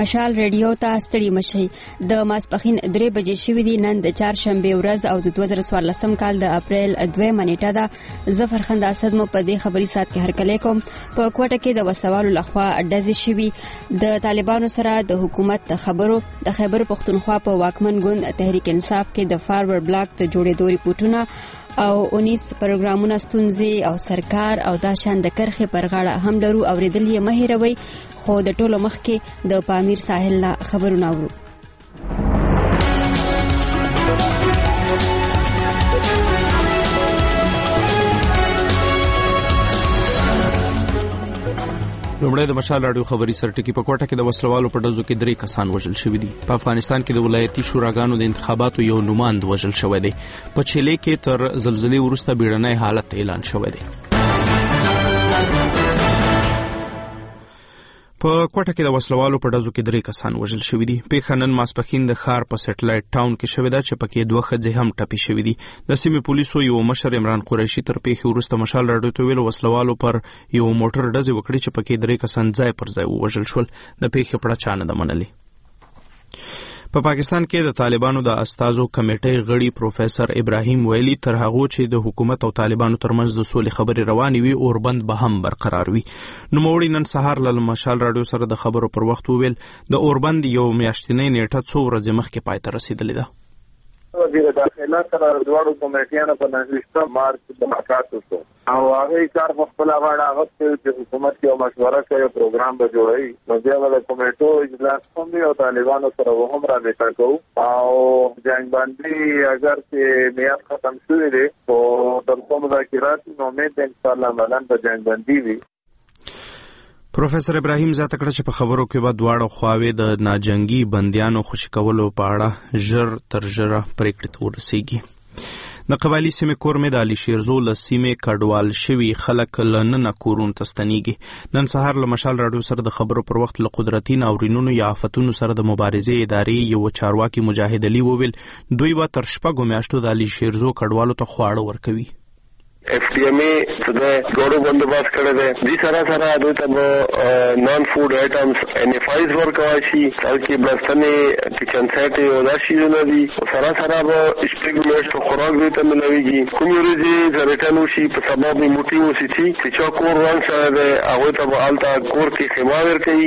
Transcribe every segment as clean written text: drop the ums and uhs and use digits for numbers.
مشال ریډیو ته ستړي مشي. د ماسپخین 3 بجې شوې دي. نن د چهارشنبه ورځ او د 2014 کال د اپریل 2 نیټه ده. ظفر خند اسد مو په دې خبري سات کې هرکلی کوم. په کوټه کې د وسوالو لخوا ډزې شوي. د طالبانو سره د حکومت خبرو د خیبر پختونخوا په واکمن ګوند تحریک انصاف کې د فارورډ بلاک ته جوړېدو ریپورتونه او 19 پروګرامونه ستونزې او سرکار او دا شان د کرخې پر غاړه هم لرو. اوریدل یې مه هېروئ. خو د ټولو مخکې د پامیر ساحل نه خبرونه اورو. لومړی د مشال راډیو خبري سرټکی. په کوټه کې د وسلوالو په ډزو کې 3 کسان وژل شوي دي. په افغانستان کې د ولایتي شوراګانو د انتخاباتو یو نوماند وژل شوی دی. په چيلي کې تر زلزلې وروسته بیړنی حالت اعلان شوی دی. په کوټه کې د وسلوالو په ډزو کې 3 کسان وژل شوي دي. پیښه نن ماسپخین د ښار په سټلایټ ټاون کې شوې ده چې پکې 2 ښځې هم ټپي شوي دي. د سیمې پولیسو یو مشر عمران قریشي تر پیښې وروسته مشال راډیو ته ویل وسلوالو پر یو موټر ډزې وکړي چې پکې 3 کسان ځای پر ځای وژل شول. د پیښې پړه چا نه ده منلې. په پاکستان کې د طالبانو د استازو کمیټې غړي پروفیسور ابراهیم ویلي تر هغه چې د حکومت او طالبانو ترمنځ د سولې خبرې روانې وي اوربند به هم برقرار وي. نوموړي نن سهار له مشال راډیو سره د خبرو پر وخت وویل د اوربند یو میاشتنۍ نیټه څو ورځې مخکې پای ته رسیدلې ده. وزیر داخله سره دواړو کمیټیانو په 19 مارچ د ملاقات وشو او هغه کار په خپل غاړه هغه چې حکومت یو مشوره کوي پروګرام به جوړوي. نو بیا د کمیټو اجلاس هم او طالبانو سره هم رابطه کوو او جنگ باندې اگر چې میاد ختم شوی دی او تر کومه مذاکرات نو امید ان شاء الله ملان په جنگ باندې وي. پروفیسور ابراهیم زیاته کړه چې په خبرو کې به دواړه خواوې د ناجنګي بندیانو خوشي کولو په اړه ژر تر ژره پریکړې ته ورسیږي. د قبایلي سیمې کورمې د علي شیرزو له سیمې کډوال شوي خلک له ننه کورونو ته ستنېږي. نن سهار له مشال راډیو سره د خبرو پر وخت له قدرتي ناورینونو یا آفتونو سره د مبارزې ادارې یو چارواکي مجاهد علي وویل دوی به تر 6 میاشتو د علي شیرزو کډوالو ته خواړه ورکوي. FDMA څه ګورو بندوبست کړی دی. دې سره سره دوی ته نان فود آیټمز NFIs ورکوای شي چې بلستنې کچن سیټ او دا شیونه دي. سره سره به شپږ میاشتو خوراک دوی ته ملويږي. کوم ورځې زرټن وشي په سبب موټي وسی چې چا کور روان سره دی هغه ته به الته کور کې خما ورکوي.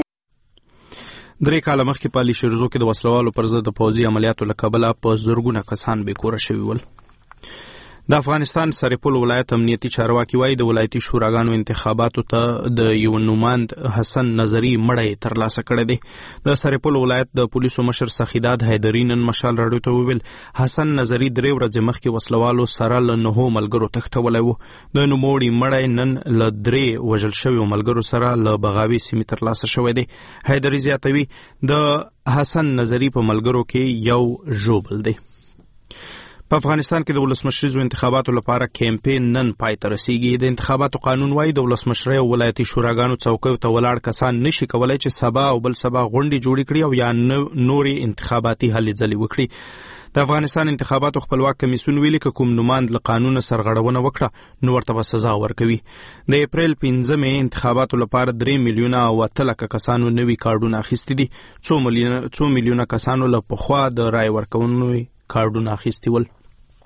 3 کاله مخکې په علي شیرزو کې د وسلوالو پر ضد د پوځي عملیاتو له کبله په زرګونه کسان بېکوره شوي ول. د افغانستان سرپل ولایت امنیتي چارواکي وایي د ولایتي شوراګانو انتخاباتو ته د یو نوماند حسن نظری مړی ترلاسه کړی دی. د سرپل ولایت د پولیسو مشر سخیداد حیدري نن مشال راډیو ته وویل حسن نظری 3 ورځې مخکې وسلوالو سره له 9 ملګرو تښتولی و. د نوموړي مړی نن له 3 وژل شویو ملګرو سره له بغاوي سیمې ترلاسه شوی دی. حیدري زیاتوي د حسن نظری په ملګرو کې یو ژوبل دی. په افغانستان کې د ولسمشریزو انتخاباتو لپاره کمپاین نن پای ته رسیږي. د انتخاباتو قانون وايي د ولسمشرۍ او ولایتي شوراګانو څوکیو ته ولاړ کسان نشي کولای چې سبا او بل سبا غونډې جوړې کړي او یا نوري انتخاباتي هلې ځلې وکړي. د افغانستان انتخاباتو خپلواک کمیسیون ویلي که کوم نوماند له قانون سرغړونه وکړه نو ورته به سزا ورکوي. د اپریل 15 انتخاباتو لپاره 3 میلیونه او 8 لکه کسانو نوي کارډونه اخیستي دي. 2 میلیونه کسانو له پخوا د رای ورکونې کارډونه اخیستي ول.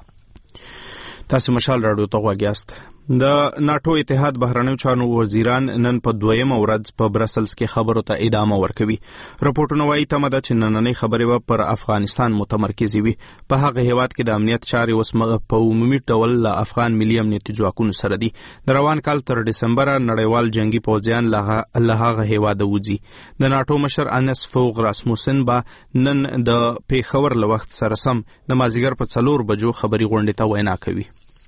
تاسو مشال راډیو ته غوږ یاست. د ناتو اتحاد بهرنیو چارو وزیران نن په 2مه ورځ په برسلز کې خبرو ته ادامه ورکوي. راپورټونه وایي تمه ده چې نننۍ خبرې به پر افغانستان متمرکزې وي. په هغه هیواد کې د امنیت چارې اوس په عمومي ډول له افغان ملي امنیتي ځواکونو سره دي. د روان کال تر ډسمبره نړیوال جنگي پوځیان له هغه هیواده وځي. د ناتو مشر انس فوغ راسموسن به نن د پیښور له وخت سره سم د مازیګر په 4 بجو خبري غونډې ته وینا کوي.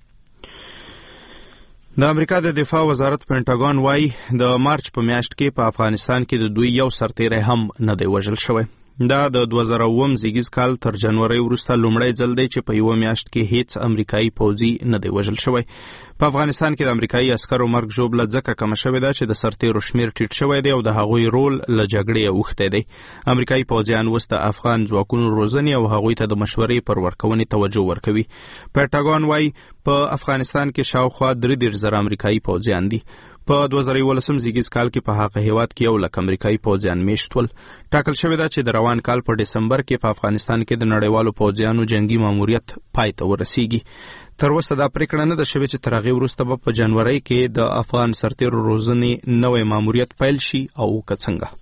د امریکا د دفاع وزارت پینټاګون وایي د مارچ په میاشت کې په افغانستان کې د دوی یو سرتیری هم نه دی وژل شوی. دا د 2009 زیږیز کال تر جنوري وروسته لومړی ځل دی چې په یو میاشت کې هیڅ امریکایي پوځي نه دی وژل شوی. په افغانستان کې د امریکایي عسکرو مرګ ژوبله ځکه کمه شوې ده چې د سرتیرو شمیر ټیټ شوی دی او د هغوی رول له جګړې اوښتی دی. امریکایي پوځیان اوس د افغان ځواکونو روزنې او هغوی ته د مشورې پر ورکونې توجه ورکوي. پینټاګون وایي په افغانستان کې شاوخوا 3,000 امریکایي پوځیان دي. په 2011 زیږیز کال کې په هغه هیواد کې 1 لک امریکایي پوځیان میشت ول. ټاکل شوې ده چې د روان کال په ډسمبر کې په افغانستان کې د نړیوالو پوځیانو جنگي ماموریت پای ته ورسیږي. تر اوسه دا پریکړه نه ده شوې چې تر هغې وروسته به په جنوري کې د افغان سرتیرو روزنې نوی ماموریت پیل شي او که څنګه.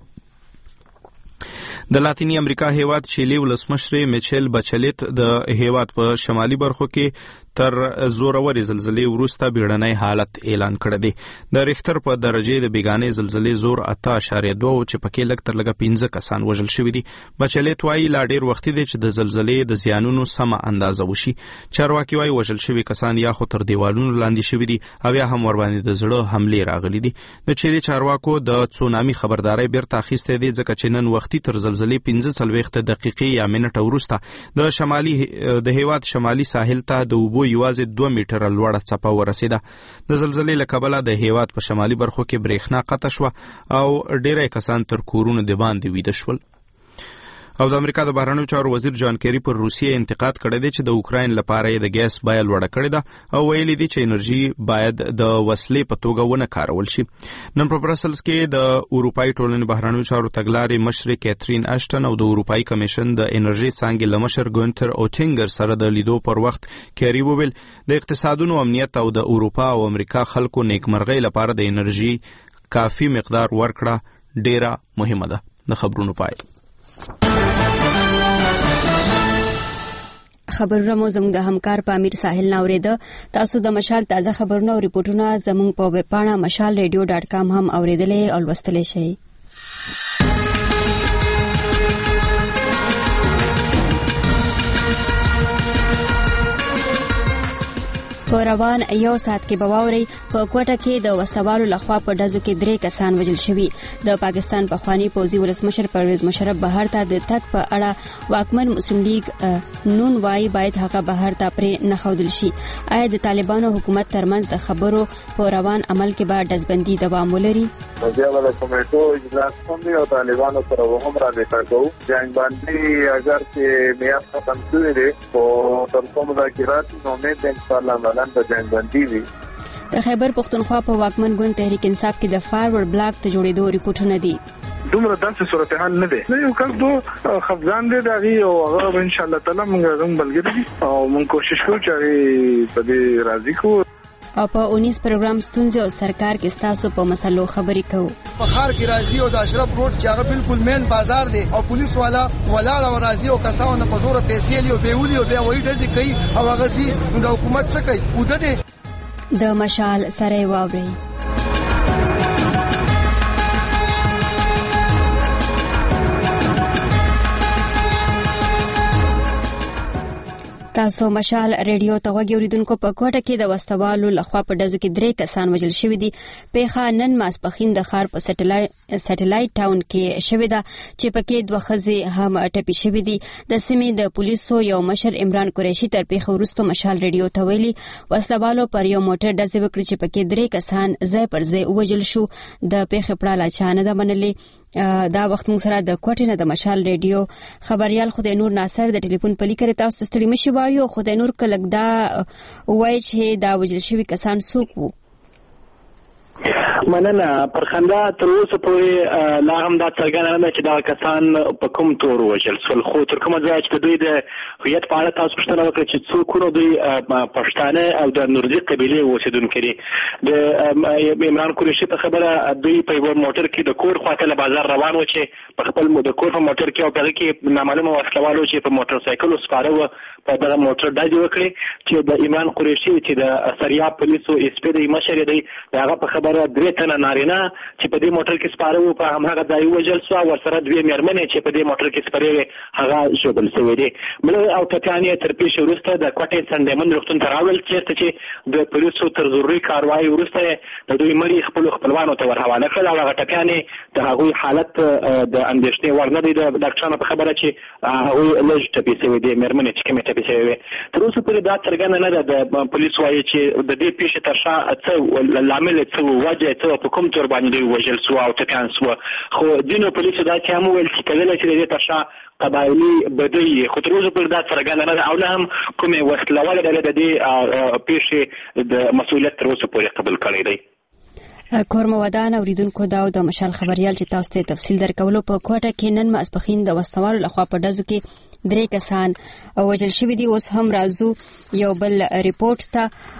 د لاتینی امریکا هیواد چیلی ولسمشر میچل بچلیت د هیواد په شمالي برخو کې تر زوروري زلزلې وروسته بیړنی حالت اعلان کړی دی. د ریختر په درجه د بیګانې زلزلې زور 8.2 چې پکې لږ تر لږه 15 کسان وژل شوي دي. بچلیت وایي لا ډیر وخت دی چې د زلزلې د زیانونو سمه اندازه وشي. چارواکي وایي وژل شوي کسان یا خو تر دیوالونو لاندې شوي دي او یا هم ورباندې د زړه حملې راغلي دي. د چیلی چارواکو د تسونامي خبرداري بیرته اخیستې دي ځکه چې نن وختي تر زلزلې 15 دقیقې یا منټه وروسته د شمالي د هیواد شمالي ساحل ته د اوبو یوازې 2 میټره لوړه څپه ورسېده. د زلزلې له کبله د هیواد په شمالي برخو کې برېښنا قطع شوه او ډېری کسان تر کورونو د باندې ویده شول. او د امریکا د بهرنیو چارو وزیر جان کیری پر روسیې انتقاد کړی دی چې د اوکراین لپاره یې د ګیس بیه لوړه کړې ده او ویلي دی چې انرژي باید د وسلې په توګه ونه کارول شي. نن په برسلز کې د اروپایي ټولنې بهرنیو چارو تګلارې مشر کیترین اشټن او د اروپایي کمیشن د انرژي څانګې له مشر ګونتر اوټینګر سره د لیدو پر وخت کیری وویل د اقتصادونو امنیت او د اروپا او امریکا خلکو نیکمرغۍ لپاره د انرژي کافي مقدار ورکړه ډیره مهمه ده. د خبرونو پای. خبرونه مو زموږ د همکار په امیر ساحل نه اوریده. تاسو د مشال تازه خبرونه او ریپورتونه زموږ په ویب پاڼه mashalradio.com هم اوریدلې او لوستلې شئ. په روان یو ساعت کې به واورئ په کوټه کې د وسلوالو لخوا په ډزو کې 3 کسان وژل شوي. د پاکستان پخوانی پوځي ولسمشر پرویز مشرف بهر ته د تګ په اړه واکمن مسلم لیگ نون وايي باید هغه بهر ته پرې نه ښودل شي. آیا د طالبانو حکومت ترمنځ د خبرو په روان عمل کې به ډزبندي دوام ولري؟ مجاوله کمیټو اجلاس هم او طالبانو سره هم را دې کړو. جنگ باندې اگر چې میاں ختم شوی دی او تر کومه مذاکرات نو امید ان شاء الله د جنگ باندې وي. د خیبر پختونخوا په واکمن ګوند تحریک انصاف کې د فارورډ بلاک ته جوړېدو ریپورتونه دي. دومره داسې صورتحال نه دی. یو کس دو خفزان دی دغه او هغه ان شاء الله تعالی موږ هم بلګری او موږ کوشش کوو چې په دې راضي کو. او په 19 پروګرام ستونزې او سرکار کې ستاسو په مسلو خبرې کوو. په خار کې راځي او د اشرف روډ چې هغه بالکل مین بازار دی او پولیس والا ولاړ او راځي او کسانو په زور پیسې لیو بیولي او بیا وایي ډزې کوي او هغه سي د حکومت څخه کوي وده دي. د مشال سره واوري. تاسو مشال ریډیو ته غوږی اوریدونکو. په کوټه کې د وسلوالو لخوا په ډزو کې 3 کسان وژل شوي دي. پیښه نن ماسپښین د ښار په سټلایټ ټاون کې شوې ده چې پکې 2 ښځې هم ټپي شوي دي. د سیمې د پولیسو یو مشر عمران قریشي تر پیښې وروسته مشال ریډیو ته ویلي وسلوالو پر یو موټر ډزې وکړې چې پکې 3 کسان ځای پر ځای وژل شو. د پیښې پړه لا چا نه ده منلې. دا وخت موږ سره د کوټې نه د مشال ریډیو خبريال خدای نور ناصر د ټلیفون پلی کړی. تاسو ستړي مشي وایو خدای نور کلک دا وایي چې دا وژل شوي کسان څوک وو؟ مننه. پر خندا تر اوسه پورې لا هم دا څرګنده نه چې دا کسان په کوم تور وژل شول، خو تر کومه ځایه چې دوی د هویت په اړه تاسو پوښتنه وکړه چې څوک نو دوی پښتانه او د نورزي قبیلې اوسېدونکي دي. د عمران قریشي په خبره دوی په یو موټر کې د کور خواته له بازار روان و چې په خپل د کور په موټر کې او په هغه کې نامعلومه وسلوالو چې په موټر سایکل سپاره و په دغه موټر ډزې وکړې چې د عمران قریشي چې د سریاب پولیسو اس پی د مشر دی هغه په خبره 3 تنه نارینه چې په دې موټر کې سپاره وو په هماغه ځای وژل شو او ورسره 2 مېرمنې چې په دې موټر کې سپارې وې هغه ژوبل شوې دي. مړه او ټپیان یې تر پیښې وروسته د کوټې سنډیمن روغتون ته راوړل چېرته چې د پولیسو تر ضروري کاروایي وروسته د دوی مړي خپلوانو ته ورحواله کړل او هغه ټپیان د هغوی حالت د اندېښنې وړ نه دی. د ډاکټرانو په خبره چې هغوی لږ ټپي شوي دي، مېرمنې چې کومې ټپي شوې وې. تر اوسه پورې دا څرګنده نه ده. د پولیس وایي چې د دې پیښې تر شا څه لامل څه وجه څه په کوم تور باندې وژل شو او ټپیان شو. خو ځینو پولیسو دا چې هم وویل چې کله چې د دې تر شا قبایلي بدوی خو تر اوسه پورې دا څرګنده نه ده او نه هم کومې وسلواله ډلې د دې پیښې د مسؤلیت تر اوسه پورې قبول کړی دی. کورمه ودان اوریدونکو دا د مشال خبريال چې تاسو ته تفصیل درکولو په کوټه کې نن ماسپخین د وسوالو لخوا په ډزو کې 3 کسان وژل شوي دي. اوس هم راځو یو بل ریپورت ته.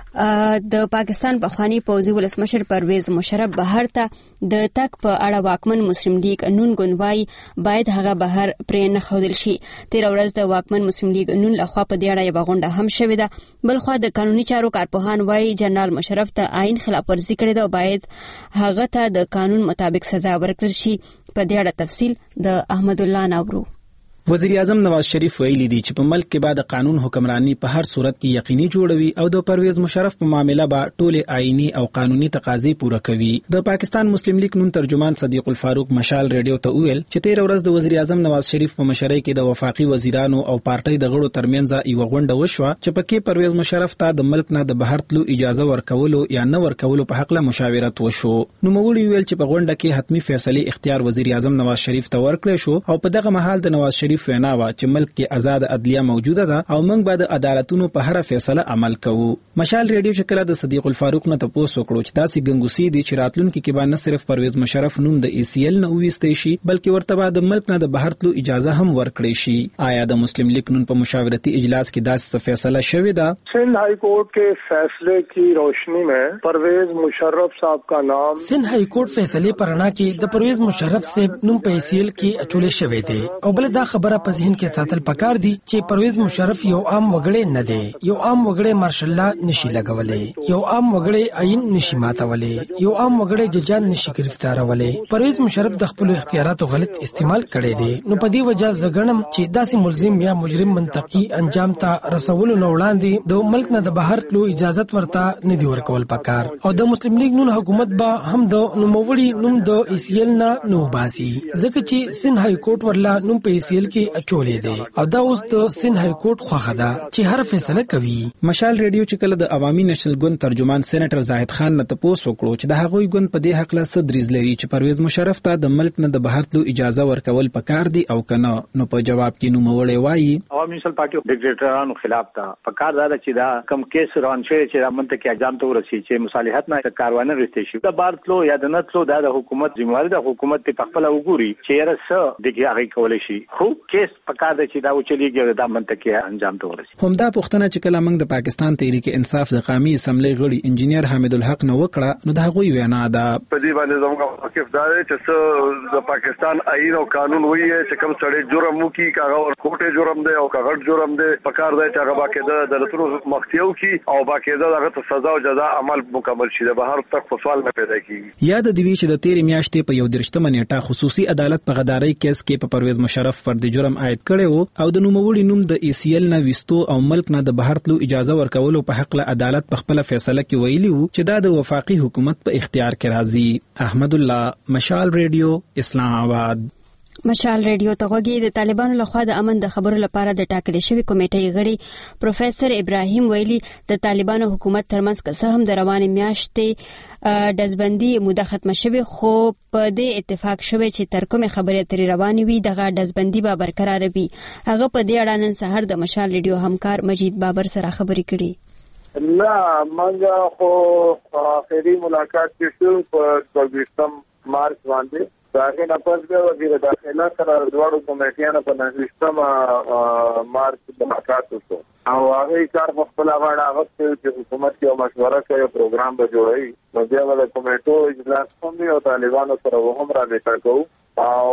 د پاکستان پخوانی پوځي ولسمشر پرویز مشرف بهر ته د تک په اړه واکمن مسلم لیگ نون ګوندوای باید هغه بهر پرې نه خودل شي. 13 ورځ د واکمن مسلم لیگ نون لخوا په دې اړه یو غونډه هم شوې ده. بلخوا د قانوني چارو کارپوهان وایي جنرال مشرف ته آئین خلاف ورزي کړې ده او باید هغه ته د قانون مطابق سزا ورکړل شي. په دې اړه تفصیل د احمد الله ناورو. وزیر اعظم نواز شریف ویلي دي چې په ملک کې بعد قانون حکمرانی په هر صورت کې یقیني جوړوي او د پرویز مشرف په معاملې به ټول آئینی او قانوني تقاضې پوره کوي. د پاکستان مسلم لیگ نون ترجمان صدیق الفاروق مشال ریډیو ته ویل چې 13 ورځ د وزیر اعظم نواز شریف په مشرۍ کې د وفاقي وزیرانو او پارټۍ د غړو ترمنځ یو غونډه وشوه چې پکې پرویز مشرف ته د ملک نه د بهر تلو اجازه ورکولو یا نه ورکولو په حق له مشاورت وشو. نو موږ ویل چې په غونډه کې حتمی فیصله اختیار وزیر اعظم نواز شریف ته ورکړل شو او په دغه مهال د نواز شریف وینا و چې ملک کې آزاد عدلیه موجوده ده او موږ به د عدالتونو په هر فیصله عمل کوو. مشال ریډیو شکل د صدیق الفاروق نه تاسو وکړو چې تاسو ګنګوسی دي چې راتلونکو کې باندې صرف پرویز مشرف نوم د ACL نه وېستې شي بلکې ورته به د ملک نه د بهر تلو اجازه هم ورکړي شي. آیا د مسلم لیگ نون په مشاورتي اجلاس کې داسې فیصله شوې ده؟ سندھ ہائی کورٹ کے فیصلے کی روشنی میں پرویز مشرف صاحب کا نام سندھ ہائی کورٹ فیصلے پرنا کې د پرویز مشرف سے نوم په ACL کې اچولې شوې ده او بل دا خبره په ذهن کې ساتل پکار دي چې پرویز مشرف یو عام وګړی نه دی. یو عام وګړی مارشل لا نشي لګولې، یو عام وګړی عین نشي ماتولې، یو عام وګړی ججان نشي گرفتارولې. پرویز مشرف د خپل اختیاراتو غلط استعمال کړي دي. نو په دې وجه زګنم چې داسې ملزم یا مجرم منطقي انجام ته رسولو نه وړاندې د ملک نه د بهر تلو اجازه ورته نه دی ورکول پکار. او د مسلم لیگ نون حکومت به هم د نوموړي نوم د ACL نه نو باسي ځکه چې سندھ هائی کورټ ورلا نوم په ACL کې اچولې دي او دا اوس د سندھ هائی کورټ خوښه ده چې هر فیصله کوي. مشال ریډیو چې کله د عوامي نېشنل ګوند ترجمان سېنیټر زاهد خان نه تاسو وکړو چې د هغوی ګوند په دې حق له صدریز لري چې پرویز مشرف ته د ملک نه د بهر تلو اجازه ورکول پکار دي او کنه. نو په جواب کې نو موړې وایي عوامي نېشنل پارټي ډیکټیټرانو خلاف دا پکار دا چې دا کم کیس روان شي چې منطقه کې انجام ته ورسي چې مصالحت نه کاروانه رسېږي شي. دا بار تلو یا د نتلو دا د حکومت ذمہواری د حکومت په خپل وګوري چې رسه دغه هغه کولای شي خو کیس پکار دی چې دا وچلیږي دا منطقه انجام ته ورسي. همدا پوښتنه چې کله موږ د پاکستان تحریک انصاف د قومي اسمبلی غړي انجینیر حامد الحق نو وکړه نو دا غوي وینا ده په دې باندې زموږ واقف دار چې د پاکستان آئین او قانون وایي چې کوم سړی جرم وکړي کاغه ورکوټه جرم دی او کاغه جرم دی پکار دی چې هغه باقاعده د راتلو مخکیو کی او باقاعده هغه ته سزا او جزا عمل مکمل شي. د بهر تک سوال نه پیدا کیږي. یاد دی چې د 13 میاشتې په 1 نیټه خصوصي عدالت په غدارۍ کیس کې په پرویز مشرف پر د جرم عائد کړي وو او د نوموړي نوم د ACL نه وستو او ملک نه د بهر تلو اجازه ورکولو په حق له عدالت په خپل فیصله کې ویلي وو چې دا د وفاقي حکومت په اختیار کې راځي. احمد الله، مشال ریډیو، اسلام آباد. مشال ریډیو ته غوږی د طالبانو لخوا د امن د خبرو لپاره د ټاکل شوی کمیټې غړي پروفیسور ابراهیم ویلي د طالبانو حکومت ترمنځ که هم د روانې میاشتې دزبندي موده ختمه شوی خو په دې اتفاق شوی چې تر کومه خبرې ترې روانې وي دغه دزبندي به برقرار وي. هغه په دې اړه نن سحر د مشال ریډیو همکار مجید بابر سره خبرې کړي. نه منګه خو اخري ملاقات شو په 24 مارچ باندې داغه نه پس به وزیر داخله سره دواړو کمیټیانو په 19 مارچ ملاقات وشو او هغه کار په خپل غاړه غوښتل چې حکومت یو مشوره کوي پروګرام به جوړي. نو بیا ول کمیټو اجلاس کوم او طالبانو سره هم رابطه کوو او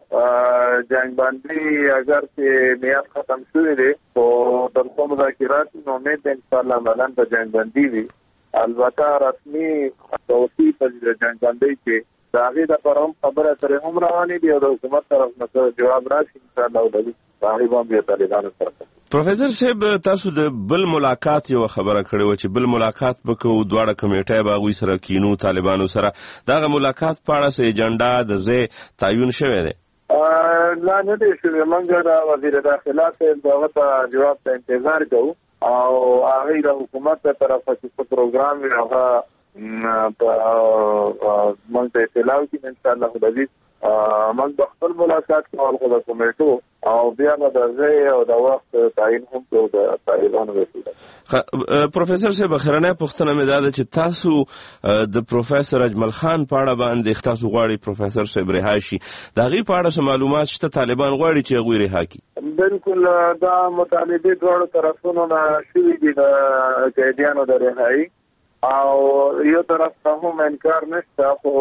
جنگ باندې اگر چې میاد ختم شوی دی او تر کومه مذاکرات نو امید ان شاء الله باندې په جنگ باندې وي. البته رسمي توصیه په جنگ باندې کې داغه د پرم خبره ترې هم روانې دي او د حکومت طرف نه جواب راشي ان شاء الله ولې طالبان به طالبانو سره. پروفیسور صاحب تاسو د بل ملاقات یو خبره کړې و چې بل ملاقات وکړو دواړه کمیټه باغوي سره کینو طالبانو سره داغه ملاقات په اړه سه ایجنډا د ځای تعین شوی دی؟ لا نه دي شوی. موږ د وزیر داخله دغه جواب ته انتظار کوو او هغه د حکومت طرفه چې پروګرام هغه موږ ته اطلاع کړي ان شاء الله د دې موږ د خپل ملاقات کول خو د کمیټو او بیا د ځای او د وخت تعین هم کو د طالبانو وسیله. پروفیسور صاحب خیرانه پوښتنه مې ده چې تاسو د پروفیسور اجمل خان په اړه باندې تاسو غواړي پروفیسور صاحب رها شي، د هغې په اړه څه معلومات شته؟ طالبان غواړي چې هغوی رها کړي. بالکل دا مطالبې دواړو طرفونو نه شوي دي د قیدیانو د رهایي، او یو طرف ته هم انکار نشته، خو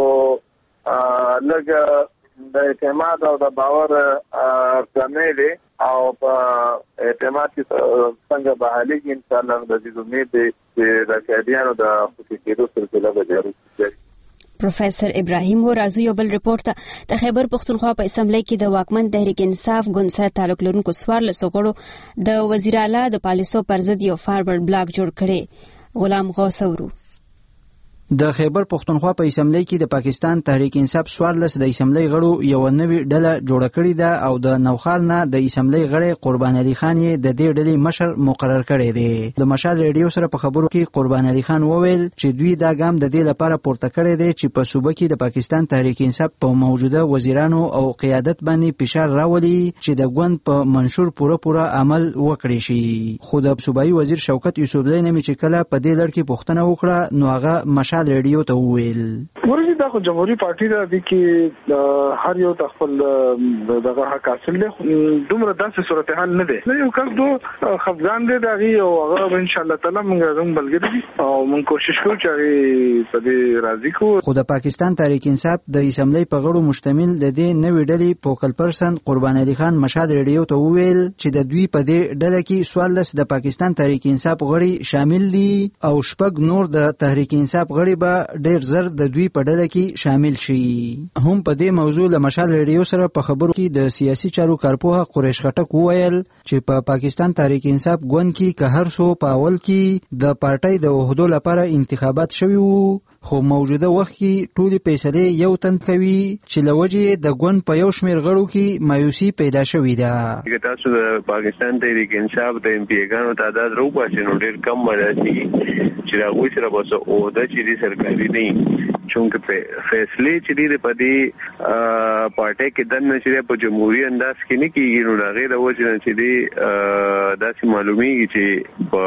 لږ د اعتماد او د باور کمی دی او په اعتماد کې څنګه بحالېږي انشاءالله د دې امید دی چې د قیدیانو د خوشي کېدو سلسله به جاري شي. پروفیسر ابراهیم و راځو یو بل رپورټ ته. د خیبر پښتونخوا په اسمبلی کې د واکمن تحریک انصاف ګوند سره تعلق لرونکو 14 غړو د وزیر اعلی د پالیسو پر ضد یو فارورډ بلاک جوړ کړي. غلام غوث اورو. د خیبر پښتونخوا په اسمبلی کې د پاکستان تحریک انصاف 14 د اسمبلی غړو یو نوې ډله جوړه کړې ده او د نوخال نه د اسمبلی غړی قربان علي خان یې د دې ډلې مشر مقرر کړی دی. د مشال ریډیو سره په خبرو کې قربان علي خان وویل چې دوی دا ګام د دې لپاره پورته کړی دی چې په صوبه کې د پاکستان تحریک انصاف په موجوده وزیرانو او قیادت باندې فشار راولي چې د ګوند په منشور پوره عمل وکړي شي. خو د صوبایي وزیر شوکت یوسفزی نه چې کله په دې لړ کې پوښتنه وکړه نو هغه مشال ریډیو ته وویل ورته دا خو جمهوریت پارټي دا دي کې هر یو خپل دغه حق حاصل له دومره داسې صورتحال نه دی. یو کس دو خفګان دی دغه او هغه ان شاء الله تعالی موږ زموږ بلګری او موږ کوشش کوو چې په دې راضي کو. خو د پاکستان تحریک انصاف د اسمبلی په غړو مشتمل د دې نوې ډلې پوکل پرسن قربان علي خان مشهد ریډیو ته وویل چې د دوی په دې ډله کې 14 د پاکستان تحریک انصاف غړي شامل دي او شپږ نور د تحریک انصاف غړي به ډېر زر د دوی په ډله کې شامل شي. هم په دې موضوع له مشال ریډیو سره په خبرو کې د سیاسي چارو کارپوه قریش خټک وویل چې په پاکستان تحریک انصاف ګوند کې که هر څو په اول کې د پارټۍ د عہدو لپاره انتخابات شوي وو، خو موجوده وخت کې ټولې فیصلې یو تن کوي چې لوجې د ګوند په یو شمېر غړو کې مایوسي پیدا شوې ده. تاسو د پاکستان تحریک انصاف د امپیګانو تعداد راوباسي نو ډېر کم مرادي چې هغوی سره به څه عہده چې دي سرکاري نه چونکه فیصلې چې دي په دې پارټۍ کې دننه چې په جمهوریت انداز کې نه کېږي نو هغې د وجې نه چې دي داسې معلومیږي چې په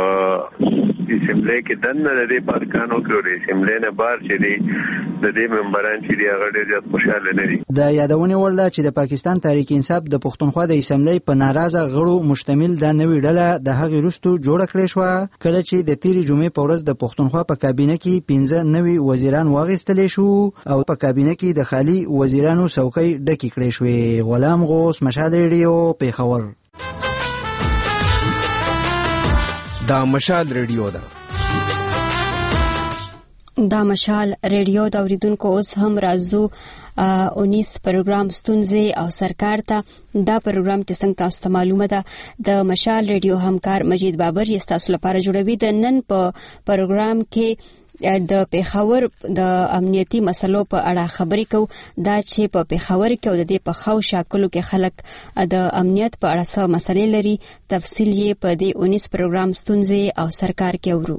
اسمبلی کې دننه د دې پارکانو کې او د اسمبلی نه بار چې دي د دې ممبران چې دي هغه ډېر زیات خوشحاله نه دي. د یادونې وړ ده چې د پاکستان تحریک انصاف د پښتونخوا د اسمبلی په ناراضه غړو مشتمل دا نوې ډله د هغې وروسته جوړه کړې شوه کله چې د تېرې جمعې په ورځ د پښتونخوا په کابینه کې 15 نوي وزیران واخیستلی شو او په کابینه کې د خالي وزیرانو څوکۍ ډکې کړې شوې. غلام غوث مشال ریډیو پیښور. دا مشال ریډیو ده. دا مشال ریډیو د اوریدونکو اوس هم راځو 19 پروګرام ستونزې او سرکار ته. دا پروګرام چې څنګه تاسو ته معلومه ده د مشال ریډیو همکار مجید بابر یې تاسو لپاره جوړوي. د نن په پروګرام کې د پیښور د امنیتي مسلو په اړه خبرې کوو. دا چې په پیښور کې او د دې په خاو شاکلو کې خلک د امنیت په اړه څه مسلې لري، تفصیل یې په دې 19 پروګرام ستونزې او سرکار کې اورو.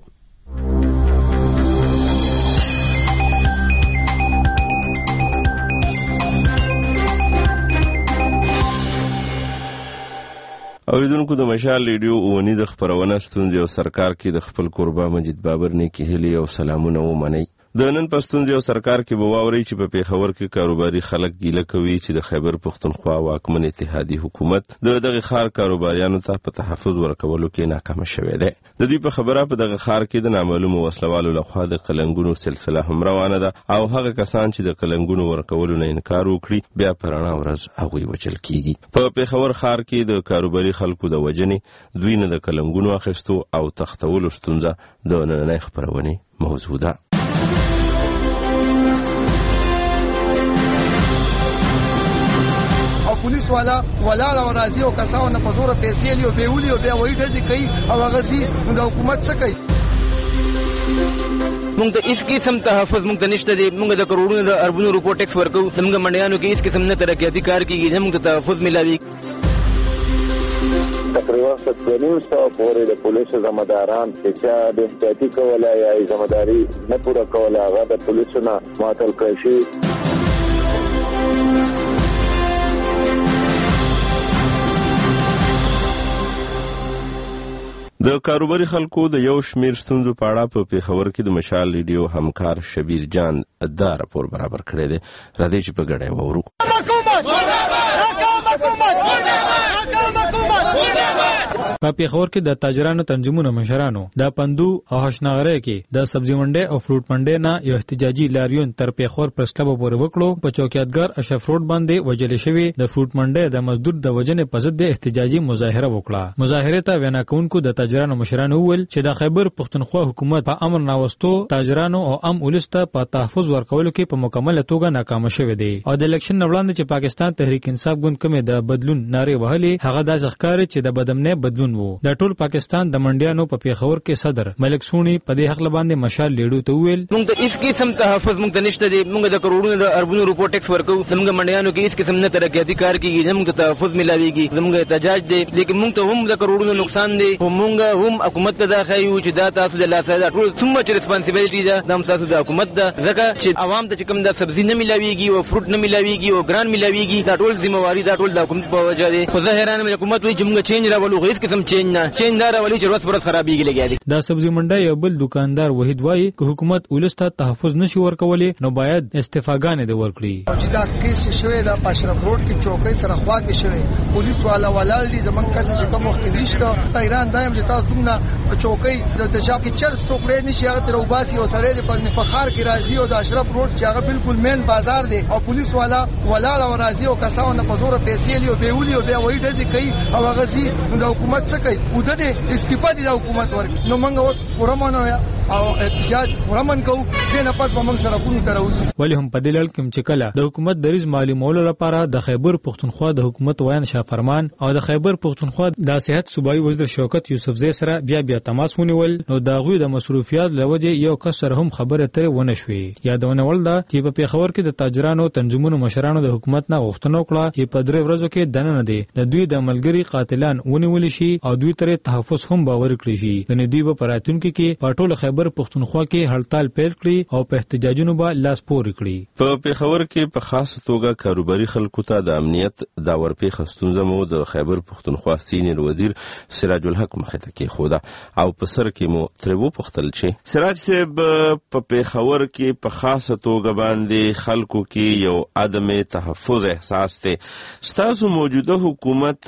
اوریدونکو د مشال ریډیو اونی د خبرونه ستونزې او سرکار کې د خپل قربا مجید بابر نه کې هلي او سلامونه ومني. د نن په ستونزې او سرکار کې به واوري چې په پیښور کې کاروباري خلک ګیله کوي چې د خیبر پښتونخوا واکمن اتحادي حکومت دغه خار کاروباریانو ته په تحفظ ورکولو کې ناکام شوی دی. د دې په خبره په دغه خار کې د نامعلومو وسلوالو لخوا د قلنګونو سلسله هم روانه ده او هغه کسان چې د قلنګونو ورکولو نه انکار وکړي بیا پرانا ورځ هغه وچل کیږي. په پیښور خار کې د کاروباري خلکو د وجنې دوی نه د قلنګونو اخیستو او تختولو ستونزه د نننۍ خبرونه موضوع ده. پولیس والا ولاړ او راځي او کسانو نه په زور پیسې لیو بیولي او بیا وایي ډزې کوي او هغه سي د حکومت څه کوي. موږ د هیڅ قسم تحفظ موږ ته نشته دی. موږ د کروڑونو د اربونو روپو ټیکس ورکوو. زموږ منډیانو کې هیڅ قسم نه ترقیاتي کار کیږي نه موږ ته تحفظ ملاوي. تقریبا 7.5 پورې د پولیسو ذمہداران چې د احتیاطي کوله یا ذمہداري نه پوره کوله هغه د پولیسو نه معطل کړي شي. د کاروباري خلکو د یو شمیر ستونزو په اړه په پیښور کې د مشال ریډیو همکار شبیر جان دا راپور برابر کړی دی. راځئ چې په ګډه وورو. په پیښور کې د تاجرانو تنظیمونو مشرانو د پندو او حشنغره کې د سبزی منډي او فروټ منډي نه یو احتجاجي لاریون تر پیښور پریس کلب پورې وکړو. په چوکیدګر اشرف روډ باندې وجل شوی د فروټ منډي د مزدور د وجنې په ضد احتجاجي مظاهره وکړه. مظاهره ته وینا کوونکو د تاجرانو مشرانو وویل چې د خیبر پښتونخوا حکومت په امر ناوستو تاجرانو او عام ولسته په تحفظ ورکولو کې په مکمل توګه ناکام شوی دی او د الیکشن وړاندې چې پاکستان تحریک انصاف ګوند کومه د بدلون ناره وهلې هغه د ځخکاري چې د بدمنه بدلون وو. د ټول پاکستان د منډیانو په پیښور کې صدر ملک سونی په دې حق باندې مشال لیډو ته ویل موږ ته هیڅ قسم تحفظ موږ ته نشته دی. موږ د کروڑونو د اربونو روپو ټیکس ورکو. موږ منډیانو کې هیڅ قسم نه ترقیاتي کار کیږي. موږ ته تحفظ ملاويږي. موږ احتجاج دی لیکن موږ ته هم د کروڑونو نقصان دی. موږ هم حکومت ته دا خایو چې دا تاسو د لاسه دا ټول څومره چې ریسپانسیبিলিټي ده د تاسو د حکومت ده ځکه چې عوام ته کوم د سبزی نه ملاويږي او فروټ نه ملاويږي او ګران ملاويږي دا ټول ذمہواری دا ټول د حکومت په وجه دی. خو ظاهرانه حکومت وایي چې موږ چینج راولو. هیڅ قسم چینج نه چینج راولي چې ورځ پر ورځ خرابېږي لګیا دي. دا سبزی منډي یو بل دکاندار وحید وایي که حکومت ولسته تحفظ نشي ورکولې نو باید استعفاګانې د ورکړي. چې دا کیس شوی دا پاشرف روډ کې چوکۍ سره خوا کې شوی پولیس والا ولال دي زمون کسه چې کوم مختلفشته ایران دایم چې تاسو دومره چوکۍ د چا کې چل ستوکړې نشي هغه تر وباسي او سړی د فخر کې راځي او د اشرف روډ چې هغه بالکل مین بازار دی او پولیس والا ولال او راځي او کساونه په زور پیسې لیو بیولي او بیا وایي دځي کوي او هغه سي د حکومت څخه کوي او د استعفا دي د حکومت ورکړي. نو موږ اوس پرمانو او احتجاج پرمن کوو د نه پس به موږ سره کوو تر اوسه. ولی هم په دې لړ کې چې کله د حکومت دریز معلومولو لپاره د خیبر پښتونخوا د حکومت ویان شاه فرمان او د خیبر پښتونخوا د صحت صوبایي وزیر شوکت یوسفزئی سره بیا تماس ونیول نو دا غوی د مصروفیات لوجه یو کس سره هم خبره ترې ونه شوې. یادونه ول دا چې په پیښور کې د تاجرانو تنظیمونو مشرانو د حکومت نه غوښتنه وکړه چې په 3 ورځو کې دننه دي د دوی د ملګری قاتلان ونیول شي او دوی ترې تحفظ هم باور کړی شي. د دوی په راتلونکي کې په ټول خیبر پښتونخوا کې هړتال پیل کړي او په احتجاجونو به لاس پورې کړي. په پیښور کې په خاص توګه کاروباري خلکو ته د امنیت دا ورپېښه ستونزه مو د خیبر پښتونخوا سینیر وزیر سراج الحق مخې ته کېښوده او په سر کې مو ترې وپوښتل چې سراج صاحب په پیښور کې په خاصه توګه باندې خلکو کې یو عدم تحفظ احساس دی. ستاسو موجوده حکومت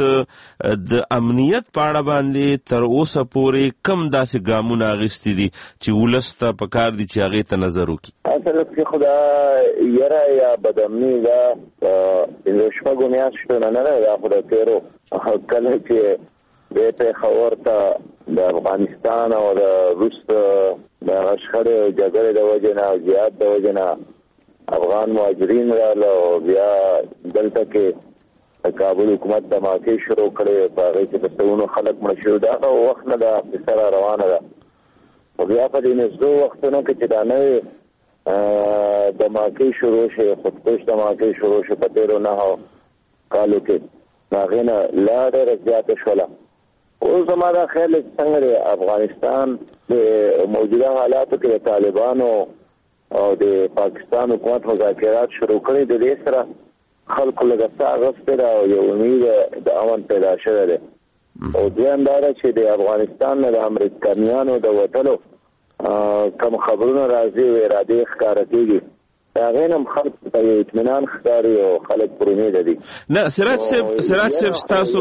د امنیت په اړه باندې تر اوسه پورې کم داسې ګامونه اخیستي دي چې ولسته پکار دي چې هغې ته نظر وکړي؟ اصل کې خدا یره یا بدامني دا شپږو میاشتو نه ده دا خو د تېرو کله چې د پیښور ته د افغانستان او د روس د شخړې او جګړې د وجې نه او جهاد د وجې نه افغان مهاجرین راغله او بیا دلته کې کابل حکومت دماکې شروع کړې په هغې کې د سلونو خلک مړه شوي. دا وخت نه ده کیسه روانه ده. او بیا په دې نږدې وختونو کې چې دا نوې دماکې شروع شي خودکش دماکې شروع شي په تېرو 9 کالو کې هغې نه لا ډېره زیاته شوله. اوس زما دا خیال څنګه د افغانستان د موجوده حالاتو کې د طالبانو او د پاکستان حکومت مذاکرات شروع کړي د دې سره خلکو لږ څه اغوستی ده او یو امید د امن پیدا شوی دی. او دویم دا ده چې د افغانستان نه د امریکایانو د وتلو کوم خبرونه راځي او ارادې ښکاره کېږي د هغې نه هم خلک ته یو اطمینان ښکاري او خلک پر امیده دي. نه سراج صاحب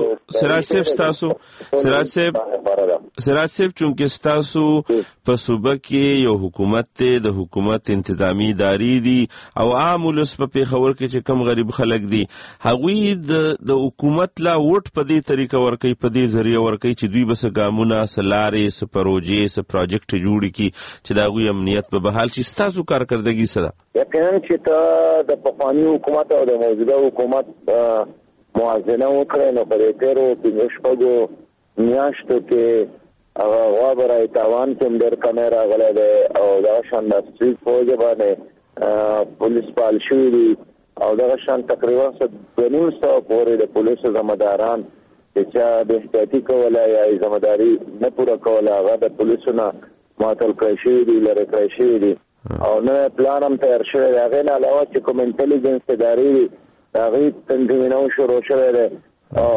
چونکې ستاسو په صوبه کې یو حکومت دی د حکومت انتظامی ادارې دي او عام ولس په پیښور کې چې کم غریب خلک دي هغوی د حکومت لا وټ په دې طریقه ورکوي په دې ذریعه ورکوي چې دوی به څه ګامونه څه لارې څه پروژې څه پراجکټ جوړ کړي چې د هغوی امنیت به بحال شي. ستاسو کارکردګي څه ده؟ یقینا چې ته د پخواني حکومت او د موجوده حکومت موازنه وکړې نو په دې تېرو 5 میاشتو کې هغه غوا برای تاوان کې هم ډېر کمی راغلی دی او دغه شان د سټریټ فوج باندې پولیس فعال شوي دي او دغه شان تقریبا 200 پورې د پولیسو ذمهداران چې چا بې احتیاطي کوله یا یې ذمهداري نه پوره کوله هغه د پولیسو نه معطل کړی شوي دي لرې کړی شوي دي او نه پلان هم تیار شوی دی. هغې نه علاوه چې کوم انټلیجنس ادارې دي د هغې تنظیمونه شروع شوی دی او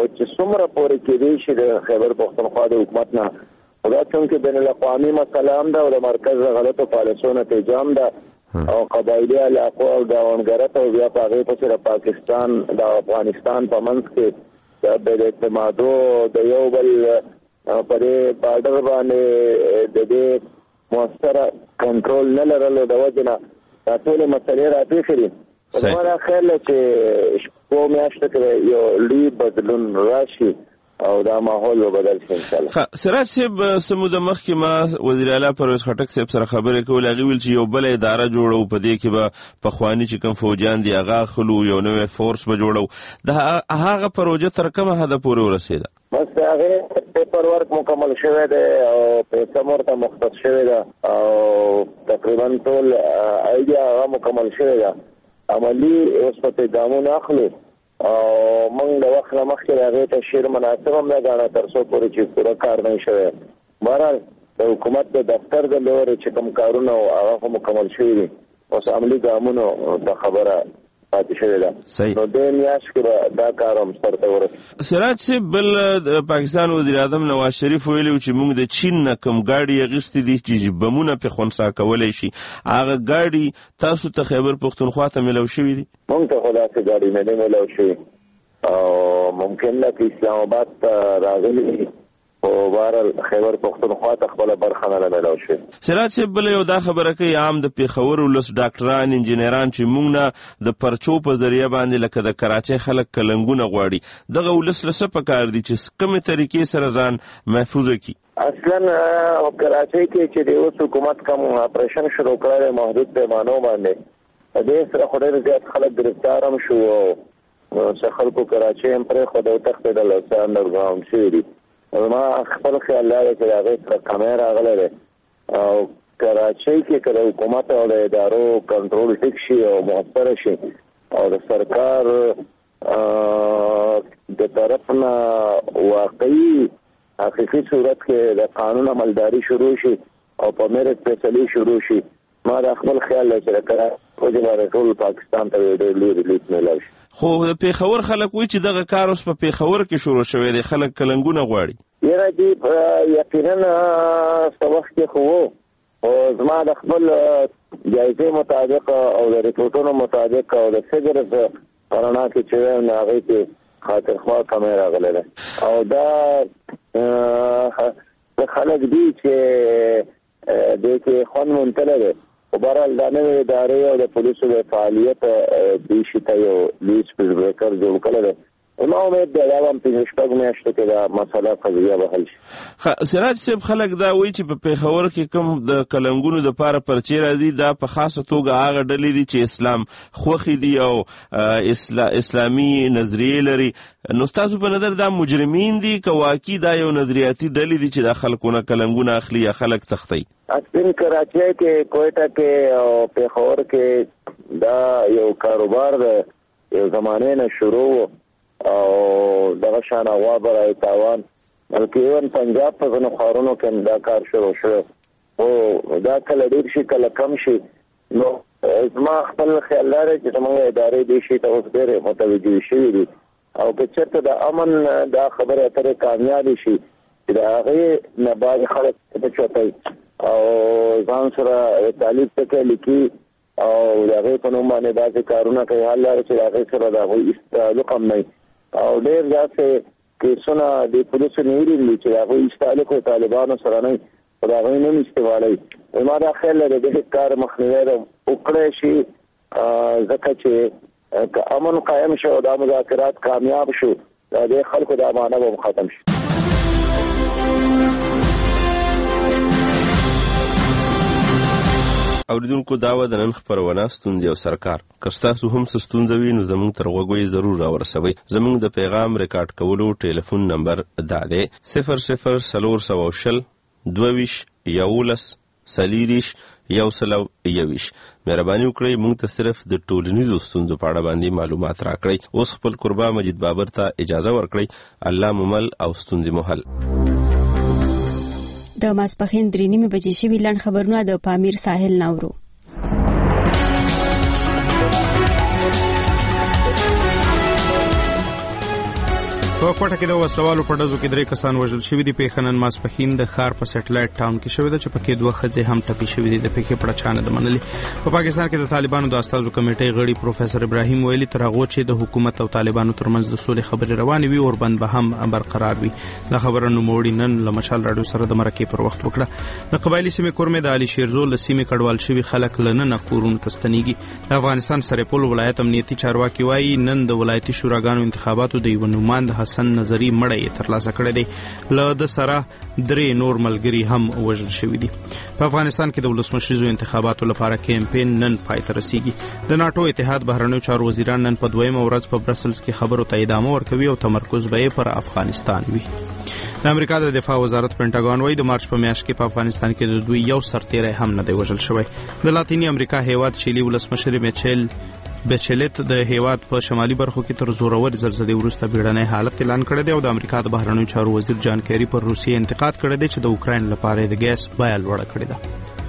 چې څومره پورې کېدی شي د خیبر پښتونخوا د حکومت نه دا څنګه بین الاقوامي مسله هم ده او د مرکز غلطو پالیسیو نتیجه هم ده او قبایلی علاقو او داونګرت او بیا په هغې پسې د پاکستان د افغانستان په منځ کې د بې اعتمادو د یو بل په دې بارډر باندې د دې مؤثره کنټرول نه لرلو د وجې نه دا ټولې مسلې راپېښې دي زما دا خیال دی چې شپو میاشتو کې یو لوی بدلون راشي او دا ماحول به بدل شي ان شاء الله. سراج صاحب سموده مخکې ما وزیر اعلی پرویز خټک صاحب سره خبرې کولې هغه ویل چې یو بل اداره جوړو په دې کې به پخوانی چې کوم فوجان دي هغه خلو یو نوې فورس به جوړو د هغه پروژه تر کومه حد پورې ورسېده؟ بس هغه پیپر ورک مکمل شوی دی او پیسې ورته مختص شوی ده او تقریبا ټول ایډیا هغه مکمل شوی ده عملی اوس په ګامونه اخلو او موږ د وخت نه مخکې هغې ته شیر مناسب هم نه ګاڼه تر څو پورې چې پوره کار نه شوی. بهرحال د حکومت د دفتر د لورې چې کوم کارونه هغه خو مکمل شوي دي اوس عملي ګامونو د خبره پاتې شوې ده نو دې میاشت کې به دا کار هم سرته ورسېږي. سراج صاحب بل د پاکستان وزیر اعظم نواز شریف ویلي و چې موږ د چین نه کوم ګاډي اخیستې دي چې بمونه پرې خنثی کولی شي هغه ګاډي تاسو ته خیبر پښتونخوا ته میلاو شوي دي؟ موږ ته خو داسې ګاډي نه دي میلاو شوي او ممکن ده چې اسلام آباد ته راغلي دي او بهرحال خیبر پښتونخوا ته خپله برخه نه میلاو شوې. سراج صاحب بله یو دا خبره کوي عام د پېښور ولس ډاکټران انجینران چې موږ نه د پرچو په ذریعه باندې لکه د کراچۍ خلک کلنګونه غواړي دغه ولس له څه پکار دي چې کومې طریقې سره ځان محفوظ کړي؟ اصلا کراچۍ کې چې د اوس حکومت کوم اپریشن شروع کړی محدود پیمانو باندې دې سره خو ډېر زیات خلک گرفتار هم شو او څه خلکو کراچۍ هم پرېښوده او وتښتېدل او څه انډرګراونډ شوي دي. ما خپل خیال دا دی چې د هغې سره کمی راغلی دی او کراچۍ کې که د حکومت او د ادارو کنټرول ټیک شي او مؤثره شي او د سرکار د طرف نه واقعي حقیقي صورت کې د قانون عملداري شروع شي او په میرټ فیصلې شروع شي ما دا خپل خیال دی چې د کراچۍ باندې ټول پاکستان ته ډېر لوی ریلیف میلاو شي. خو د پېښور خلک وایي چې دغه کار اوس په پېښور کې شروع شوی دی خلک کلنګونه غواړي. یاره دي یقینا څه وخت کې خو و او زما د خپل جایزې مطابق او د ریپورټونو مطابق او د فګرز په رڼا کې چې نو هغې کې خاطرخوا کمی راغلی دی او دا خلک دي چې دې کې خوند منتلی دی خو بهرحال دا نوې ادارې او د پولیسو د فعالیت دې شي ته یو لوی سپیډ بریکر جوړ کړی دی. ما امید دی دا به هم پنځه شپږ میاشتو کې دا مسله قضیه به حل شي. سراج صاحب خلک دا وایي چې په پېښور کې کوم د کلنګونو دپاره پرچې راځي دا په خاصه توګه هغه ډلې دي چې اسلام خوښې دي او اسلامي نظریې لري نو ستاسو په نظر دا مجرمین دي که واقعي دا یو نظریاتي ډلې دي چې دا خلکو نه کلنګونه اخلي یا خلک تښتوي؟ اصلي کراچۍ کې کویټه کې او پېښور کې دا یو کاروبار دی یو زمانې نه شروع او دغه شان هوا برای تاوان بلکې ایون پنجاب په ځینو ښارونو کې دا کار شروع شوی او دا کله ډېر شي کله کم شي نو زما خپل خیال دا دی چې زموږ ادارې دې شي ته اوس ډېرې متوجه شوي دي او که چېرته د امن دا خبرې اترې کامیابې شي چې د هغې نه بعضې خلک پچوتی او ځان سره تعلیب ټکی لیکي او د هغې په نوم باندې داسې کارونه کوي حال دا چې د هغې سره د هغوی تعلق هم نه او ډېر داسې کیسونه د پولیسو نیولي دي چې د هغوی تعلق د طالبانو سره نه خو د هغوی نوم استعمالوي. زما دا خیال دی د دې کار مخنیوی وکړی شي ځکه چې که امن قایم شو او دا مذاکرات کامیاب شو د دې خلکو دا معنی به ختم شي. اوریدونکو دا و د نن خپرونه ستونزې او سرکار که ستاسو هم څه ستونزه وي نو زموږ تر غوږو یې ضرور راورسوئ. زموږ د پیغام ریکارډ کولو ټلیفون نمبر دا دی 00 22 11 40 121. مهرباني وکړئ موږ ته صرف د ټولنیزو ستونزو په اړه باندې معلومات راکړئ. اوس خپل قربا مجید بابر ته اجازه ورکړئ. الله ممل او ستونزې محل. د ماسپخین 3:30 بجې شوي لنډ خبرونه د پامیر ساحل ناورو. په کوټه کې د وسلوالو په ډزو کې 3 کسان وژل شوي دي. پیښه نن ماسپښین د ښار په سټلایټ ټاون کې شوې ده چې پکې 2 ښځې هم ټپي شوې دي. د پیښې په اړه چا نه ده منلې. په پاکستان کې د طالبانو د استازو کمیټې غړي پروفیسور ابراهیم ویلي تر هغه چې د حکومت او طالبانو ترمنځ د سولې خبرې روانې وي اوربند به هم برقرار وي. دا خبره نوموړي نن له مشال راډیو سره د مرکې پر وخت وکړه. د قبایلی سیمې کورمې د علي شیرزو له سیمې کډوال شوي خلک لنن کورونو ته ستنېږي. د افغانستان سرپل ولایت امنیتي چارواکي وایي نن د ولایتي شوراګانو انتخاباتو د یو نوماند حسن نظری مړی ترلاسه کړی دی. له د سره 3 نور ملګري هم وژل شوي دي. په افغانستان کې د ولسمشریزو انتخاباتو لپاره کمپاین نن پای ته رسیږي. د ناتو اتحاد بهرنیو چارو وزیران نن په 2مه ورځ په برسلز کې خبرو ته ادامه ورکوي او تمرکز به یې پر افغانستان وي. د امریکا د دفاع وزارت پینټاګون وايي د مارچ په میاشت کې په افغانستان کې د دوی یو سرتیری هم نه دی وژل شوی. د لاتینی امریکا هیواد چیلی ولسمشر بچلت د هیواد په شمالي برخو کې تر زورور زلزلې وروسته بیړنی حالت اعلان کړی دی او د امریکا د بهرنیو چارو وزیر جان کیری پر روسیې انتقاد کړی دی چې د اوکراین لپاره د ګیس بیه لوړه کړې ده.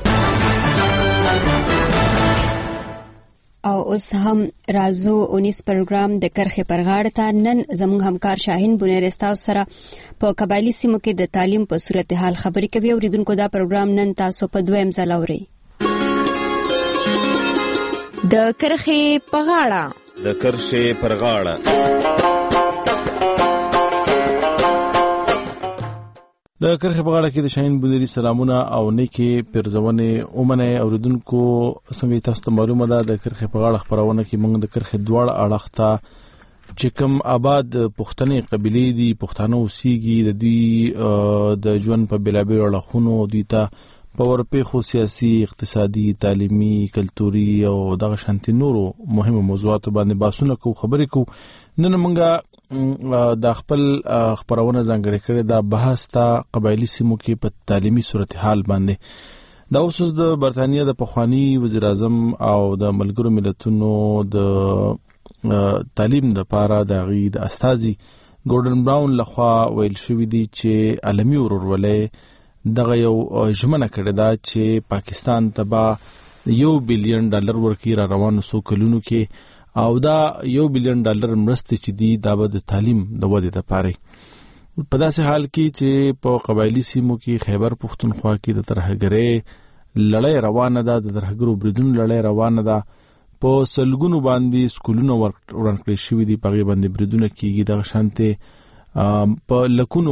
او اوس هم رازو 19 پروګرام د کرخې پر غاړه ته نن زموږ همکار شاهین بونیرستاو سره په قبایلی سیمو کې د تعلیم په صورتحال خبرې کوي. اوریدونکو دا پروګرام نن تاسو په 2م ځل اورئ. د کرخې په غاړه. د کرخې پر غاړه. د کرخې په غاړه کې د شاهین بونیری سلامونه او نیکی پرزونه اومنه اوریدونکو څنګه تاسو ته معلومه ده د کرخې په غاړه خبرونه کې موږ د کرخې دواړه اړخ ته چې کوم آباد پښتني قبيله دي پښتانه اوسېږي د دوی د ژوند په بلابل اړخونو دوی ته په ورپېښو سیاسي اقتصادي تعلیمي کلتوري او دغه شانتي نورو مهمه موضوعاتو باندې بحثونه کوو خبرې کوو. نن موږ د خپل خبرونه ځانګړې کړې دا بحث تا قبایلی سیمو کې په تعلیمي صورتحال باندې دا اوس د برتانیا د پخوانی وزیر اعظم او د ملګرو ملتونو د تعلیم د لپاره د غي د استاذي ګورډن براون لخوا ویل شوې دي چې عالمي ورورولۍ دغه یو ژمنه کړې ده چې پاکستان ته به $1 بلین ورکړي را روانو سو کلونو کې او دا $1 بلین مرستې چې دي دا به د تعلیم د ودې لپاره په داسې حال کې چې په قبایلی سیمو کې خیبر پختونخوا کې د ترهګرۍ لړۍ روانه ده د ترهګرو بریدونو لړۍ روانه ده په سلګونو باندې سکولونو ورنکړې شوې دي په باندې بریدونه کېږي د شانته په لکونو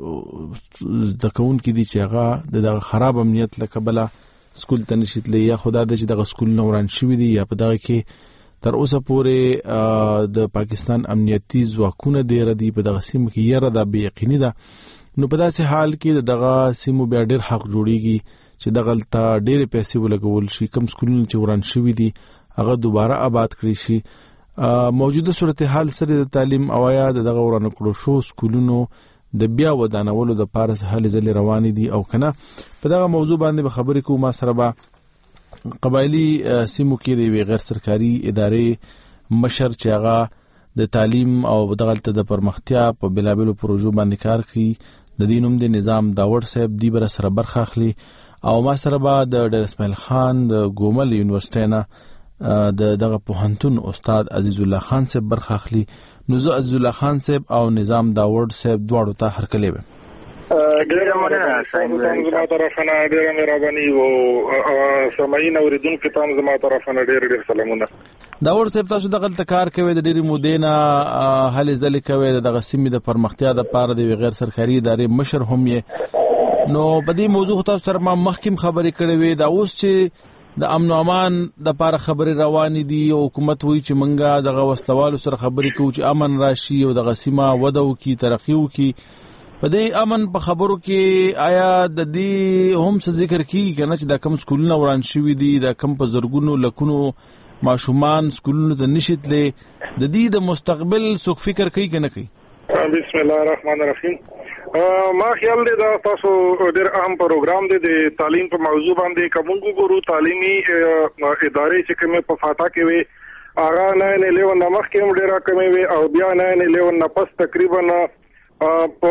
د کون کې دي چې هغه د خراب امنیت لکبله سکول ته نشیتلې یا خدا د چې د سکول نوران شوې دي یا په دغه کې تر اوسه پورې د پاکستان امنیتي ځواکونه ډېر دي په دغه سیمه کې یره دا بې یقیني ده. نو په داسې حال کې دغه سیمو بیا ډېر حق جوړیږي چې دغه ته ډېر پیسې ولګول شي کم سکولونه چې وران شوي دي هغه دوباره آباد کړی شي. موجوده صورتحال سره د تعلیم اوایا دغه ورانه کړو شو سکولونو د بیا ودانولو د پارس حل ځل روان دي او کنه په دغه موضوع باندې به خبرې کوو. ما سره به قبایلی سیمو کې د غیر سرکاري ادارې مشر چې هغه د تعلیم او دغه د پرمختیا په بلابلو پروژو باندې کار کوي د دینوم د نظام داوړ صاحب دی بر سره برخه اخلي او ما سره به د ډیر اسماعیل خان د ګومل یونیورسيټي نه دغه پوهنتون استاد عزیز الله خان صاحب برخه اخلي. نو زه عزیز الله خان صاحب او نظام داوړ صاحب دواړو ته هرکلی وم. ډیره مننه زما طرفنه ډیره مهرباني او سمعین اوریدونکو ته زما طرفنه ډیر سلامونه. داوړ صاحب تاسو دغه کار کوي د ډیری مودینا هلي ځلې کوي دغه سیمې د پرمختیا د پاره د غیر سرکاري ادارې مشر هم یې. نو په دې موضوع تاسو سره ما مخکیم خبرې کړې وې دا اوس چې د امن او امان د پاره خبرې روان دي او حکومت وایي چې منګه دغه وسلوالو سره خبرې کوي چې امن راشي او دغه سیمه ودو کی ترقیو کی په دې امن په خبرو کې آیا د دې هم څه ذکر کیږي کنه چې دا کم سکولونه وران شوي دي دا کم په زرګونو لکونو ماشومان سکولونو ته نشیتلې د دې د مستقبل څوک فکر کوي کنه کوي؟ بسم الله الرحمن الرحیم. ما خیال دی دا تاسو ډېر اهم پروګرام دی د تعلیم په موضوع باندې کومو ګورو تعلیمي ادارې چې کومه په فاتا کې وي هغه 9/11 نمخ کې هم ډېر کمې وي او بیا 9/11 نه پس تقریبا په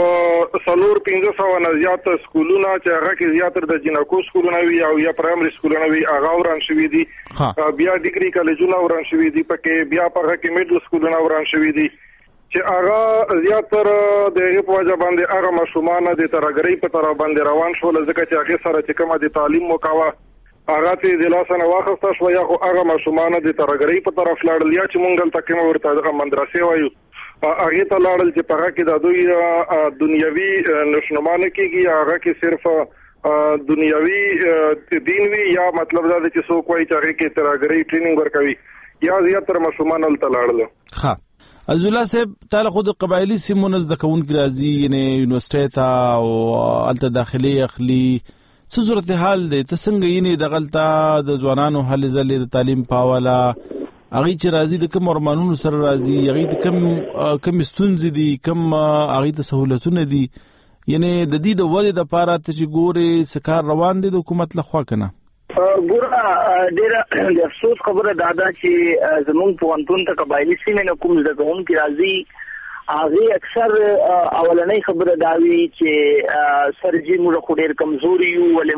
350 نه زیات سکولونه چې هغه کې زیاتره د جنکو سکولونه وي او یا پرایمري سکولونه وي هغه وران شوي دي بیا ډیګري کالجونه وران شوي دي پکې بیا په هغه کې میډل سکولونه وران شوي دي چې هغه زیاتره د په وجه باندې هغه ماشومان د ترګری په طرف باندې روان شول ځکه چې هغه سره چې کومه د تعلیم موکاوه هغه ته د لاسنه واخسته شو یا خو هغه ماشومان د ترګری په طرف لاړل یا چې مونږ ته کوم ورته د مدرسې وایو هغه ته لاړل چې په هغه کې د دوی دنیوي نشنمانه کېږي هغه کې صرف دنیوي دین وی یا مطلب دا چې څوک وایي چې هغه کې ترګری ټریننګ ورکوي یا زیاتره ماشومان ته لاړل. ها عزوالله صاحب تعالی خود قبایلی سیمو نزد کون کی راځي یعنی یونیورسيټي ته او الته داخلي اخلي څه صورتحال دی ته څنګه یې د غلطه د ځوانانو هلې ځلې د تعلیم پاوله هغه چې راځي د کوم ارمانونو سره راځي هغه د کم ستونزې دي کم هغه ته سہولتونه دي یعنی د دې د ودې د پاره ته چې ګوري سکار روان دي د حکومت لخوا کنه ګوره ډېر د افسوس خبره دادا چې زمونږ پوهنتون ته قبایلی سیمې نه کوم زده کوونکي راځي هغه اکثر اولنۍ خبره دا وی چې سرجی موږ خو ډېر کمزوري یو ولې